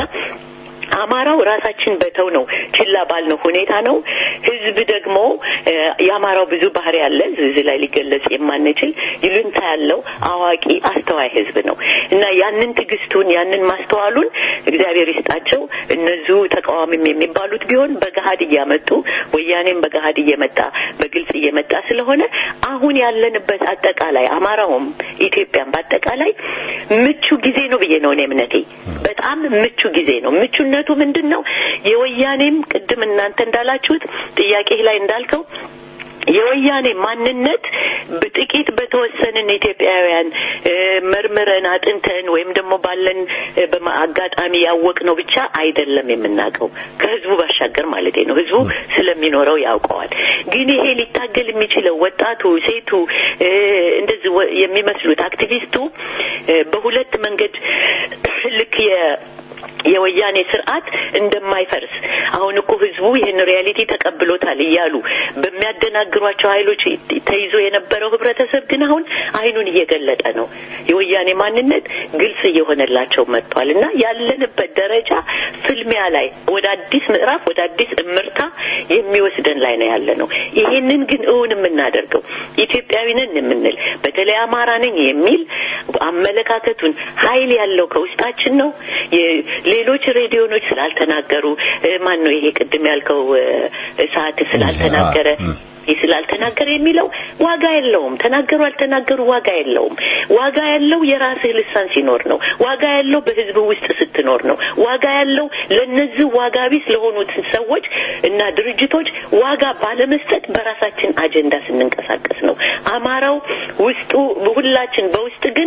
አማራው ራሳችን በተው ነው ችላ ባልነው ሁኔታ ነው። ህዝብ ደግሞ ያማራው ብዙ ባህሪ ያለ እዚህ ላይ ሊገለጽ የማንችል ይሉንታ ያለው አዋቂ አስተዋይ ህዝብ ነው እና ያንን ትግስቱን ያንን ማስተዋሉን እግዚአብሔር ይስጣቸው። እነዚሁ ተቃዋሚም የሚባሉት ቢሆን በገሃድ እያመጡ ወያኔም በገሃድ እየመጣ በግልጽ እየመጣ ስለሆነ አሁን ያለንበት አጠቃላይ አማራውም ኢትዮጵያም በአጠቃላይ ምቹ ጊዜ ነው ብዬ ነው እምነቴ። በጣም ምቹ ጊዜ ነው። ምቹነቱ ምንድነው? የወያኔም ቅድም እናንተ እንዳላችሁት ጥያቄ ላይ እንዳልከው የወያኔ ማንነት በጥቂት በተወሰነን ኢትዮጵያውያን መርምረን አጥንተን ወይም ደግሞ ባለን በአጋጣሚ ያወቅነው ብቻ አይደለም የምናውቀው ከህዝቡ ባሻገር ማለት ነው። ህዝቡ ስለሚኖረው ያውቀዋል። ግን ይሄ ሊታገል የሚችለው ወጣቱ ሴቱ እንደዚህ የሚመስሉት አክቲቪስቱ በሁለት መንገድ ልክ የ የወያኔ ስርዓት እንደማይፈርስ አሁን እኮ ህዝቡ ይሄን ሪያሊቲ ተቀብሎታል እያሉ በሚያደናግሯቸው ኃይሎች ተይዞ የነበረው ህብረተሰብ ግን አሁን አይኑን እየገለጠ ነው። የወያኔ ማንነት ግልጽ እየሆነላቸው መጥቷልና ያለንበት ደረጃ ፍልሚያ ላይ ወደ አዲስ ምዕራፍ ወደ አዲስ እምርታ የሚወስደን ላይ ነው ያለነው። ይሄንን ግን እውን የምናደርገው ኢትዮጵያዊ ነን የምንል በተለይ አማራ ነኝ የሚል አመለካከቱን ኃይል ያለው ከውስጣችን ነው። ሌሎች ሬዲዮኖች ስላልተናገሩ ማን ነው ይሄ ቅድም ያልከው ሰዓት ስላልተናገረ ይስላልተናገረ የሚለው ዋጋ የለውም። ተናገሩ አልተናገሩ ዋጋ የለውም። ዋጋ ያለው የራስህ ልሳን ሲኖር ነው። ዋጋ ያለው በህዝብ ውስጥ ስትኖር ነው። ዋጋ ያለው ለነዚህ ዋጋ ቢስ ለሆኑት ሰዎች እና ድርጅቶች ዋጋ ባለመስጠት በራሳችን አጀንዳ ስንንቀሳቀስ ነው። አማራው ውስጡ ሁላችን በውስጥ ግን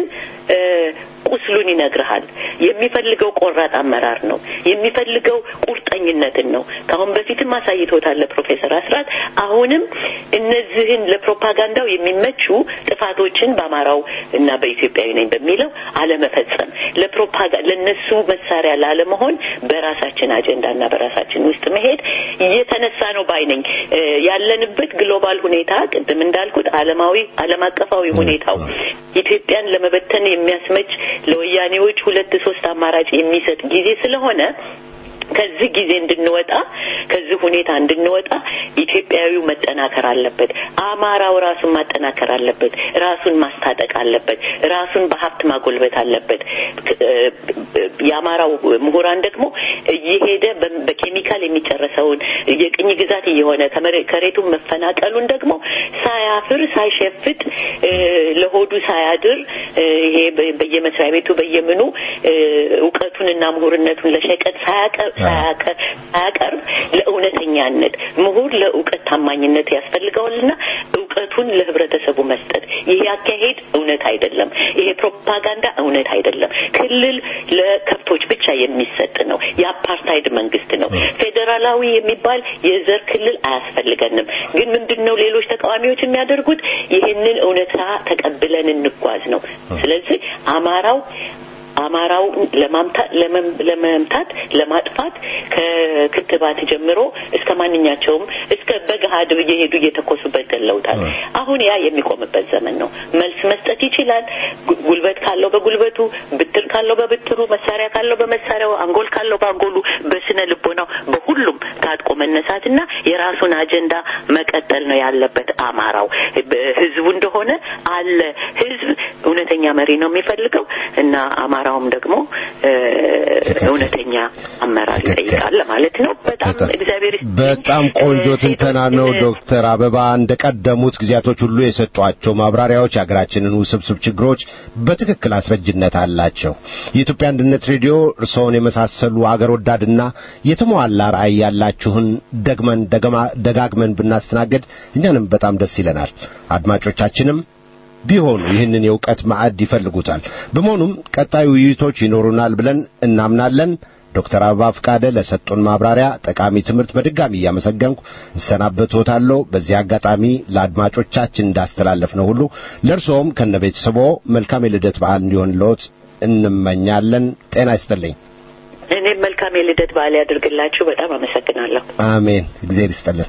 ቁስሉን ይነግርሃል። የሚፈልገው ቆራጥ አመራር ነው። የሚፈልገው ቁርጠኝነትን ነው። ካሁን በፊትም አሳይቶታል ፕሮፌሰር አስራት። አሁንም እነዚህን ለፕሮፓጋንዳው የሚመቹ ጥፋቶችን በአማራው እና በኢትዮጵያዊ ነኝ በሚለው አለመፈጸም ለፕሮፓጋንዳ ለነሱ መሳሪያ ላለመሆን በራሳችን አጀንዳና በራሳችን ውስጥ መሄድ እየተነሳ ነው ባይነኝ። ያለንበት ግሎባል ሁኔታ ቅድም እንዳልኩት ዓለማዊ ዓለም አቀፋዊ ሁኔታው ኢትዮጵያን ለመበተን የሚያስመች ለወያኔዎች ሁለት ሶስት አማራጭ የሚሰጥ ጊዜ ስለሆነ ከዚህ ጊዜ እንድንወጣ ከዚህ ሁኔታ እንድንወጣ ኢትዮጵያዊው መጠናከር አለበት አማራው ራሱን ማጠናከር አለበት ራሱን ማስታጠቅ አለበት ራሱን በሀብት ማጎልበት አለበት ያማራው ምሁራን ደግሞ እየሄደ በኬሚካል የሚጨርሰውን የቅኝ ግዛት የሆነ ከመሬቱ መፈናቀሉን ደግሞ ሳያፍር ሳይሸፍት ለሆዱ ሳያድር ይሄ በየመስሪያ ቤቱ በየምኑ ዕውቀቱንና ምሁርነቱን ለሸቀጥ ሳያቀር ሳያቀርብ ለእውነተኛነት ምሁር ለዕውቀት ታማኝነት ያስፈልገዋልና ዕውቀቱን ለህብረተሰቡ መስጠት ይሄ አካሄድ እውነት አይደለም ይሄ ፕሮፓጋንዳ እውነት አይደለም ክልል ለከብቶች ብቻ የሚሰጥ ነው የአፓርታይድ መንግስት ነው ፌደራላዊ የሚባል የዘር ክልል አያስፈልገንም ግን ምንድነው ሌሎች ተቃዋሚዎች የሚያደርጉት ይሄንን እውነታ ተቀብለን እንጓዝ ነው ስለዚህ አማራው አማራው ለማምታት ለመምታት ለማጥፋት ከክትባት ጀምሮ እስከ ማንኛቸውም እስከ በገሃድ እየሄዱ እየተኮሱበት ገለውታል አሁን ያ የሚቆምበት ዘመን ነው መልስ መስጠት ይችላል ጉልበት ካለው በጉልበቱ ብትር ካለው በብትሩ መሳሪያ ካለው በመሳሪያው አንጎል ካለው በአንጎሉ በስነ ልቦናው በሁሉም ታጥቆ መነሳትና የራሱን አጀንዳ መቀጠል ነው ያለበት አማራው ህዝቡ እንደሆነ አለ ህዝብ እውነተኛ መሪ ነው የሚፈልገው እና አማራውም ደግሞ እውነተኛ አመራር ይጠይቃል ማለት ነው በጣም እግዚአብሔር በጣም ቆንጆ ትንተና ነው ዶክተር አበባ እንደቀደሙት ግዚያቶች ሁሉ የሰጧቸው ማብራሪያዎች ያገራችንን ውስብስብ ችግሮች በትክክል አስረጅነት አላቸው የኢትዮጵያ አንድነት ሬዲዮ እርሶን የመሳሰሉ አገር ወዳድና የተሟላ ራዕይ ያላችሁን ደግመን ደጋግመን ብናስተናግድ እኛንም በጣም ደስ ይለናል አድማጮቻችንም ቢሆኑ ይህንን የውቀት ማዕድ ይፈልጉታል በመሆኑም ቀጣዩ ውይይቶች ይኖሩናል ብለን እናምናለን ዶክተር አበባ ፍቃደ ለሰጡን ማብራሪያ ጠቃሚ ትምህርት በድጋሚ ያመሰገንኩ እሰናበቶታለሁ በዚህ አጋጣሚ ለአድማጮቻችን እንዳስተላለፍነው ሁሉ ለርሶም ከነቤተሰቦ መልካም የልደት በዓል እንዲሆንልዎት እንመኛለን ጤና ይስጥልኝ እኔ መልካም የልደት በዓል ያድርግላችሁ በጣም አመሰግናለሁ አሜን እግዚአብሔር ይስጥልን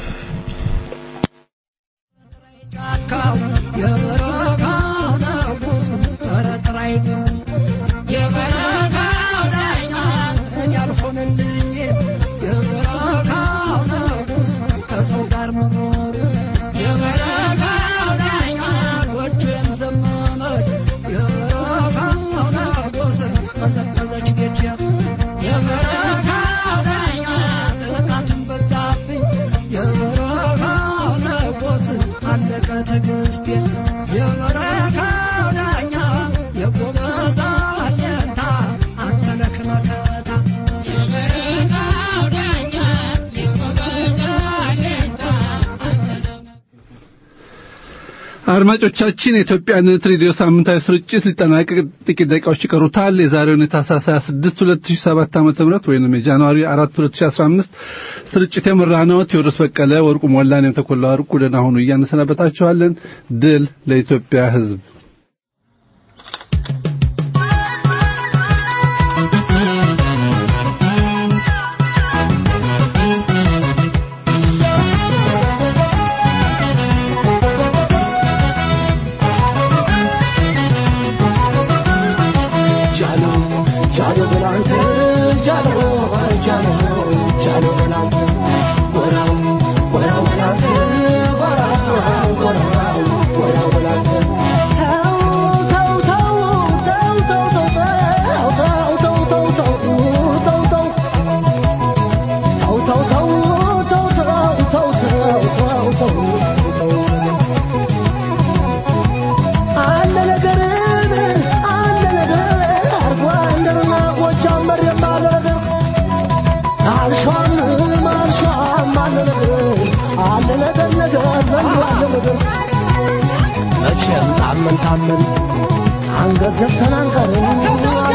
አድማጮቻችን የኢትዮጵያነት ሬዲዮ ሳምንታዊ ስርጭት ሊጠናቀቅ ጥቂት ደቂቃዎች ይቀሩታል የዛሬውን ታህሳስ ሃያ ስድስት ሁለት ሺህ ሰባት ዓመተ ምህረት ወይንም የጃንዋሪ አራት ሁለት ሺህ አስራ አምስት ስርጭት የመራነው ቴዎድሮስ በቀለ ወርቁ ሞላን ተኮላ ወርቁ ደህና ሁኑ እያነሰናበታችኋለን ድል ለኢትዮጵያ ሕዝብ መቼም ታመን ታመን አንገት ዘግተን አንቀርም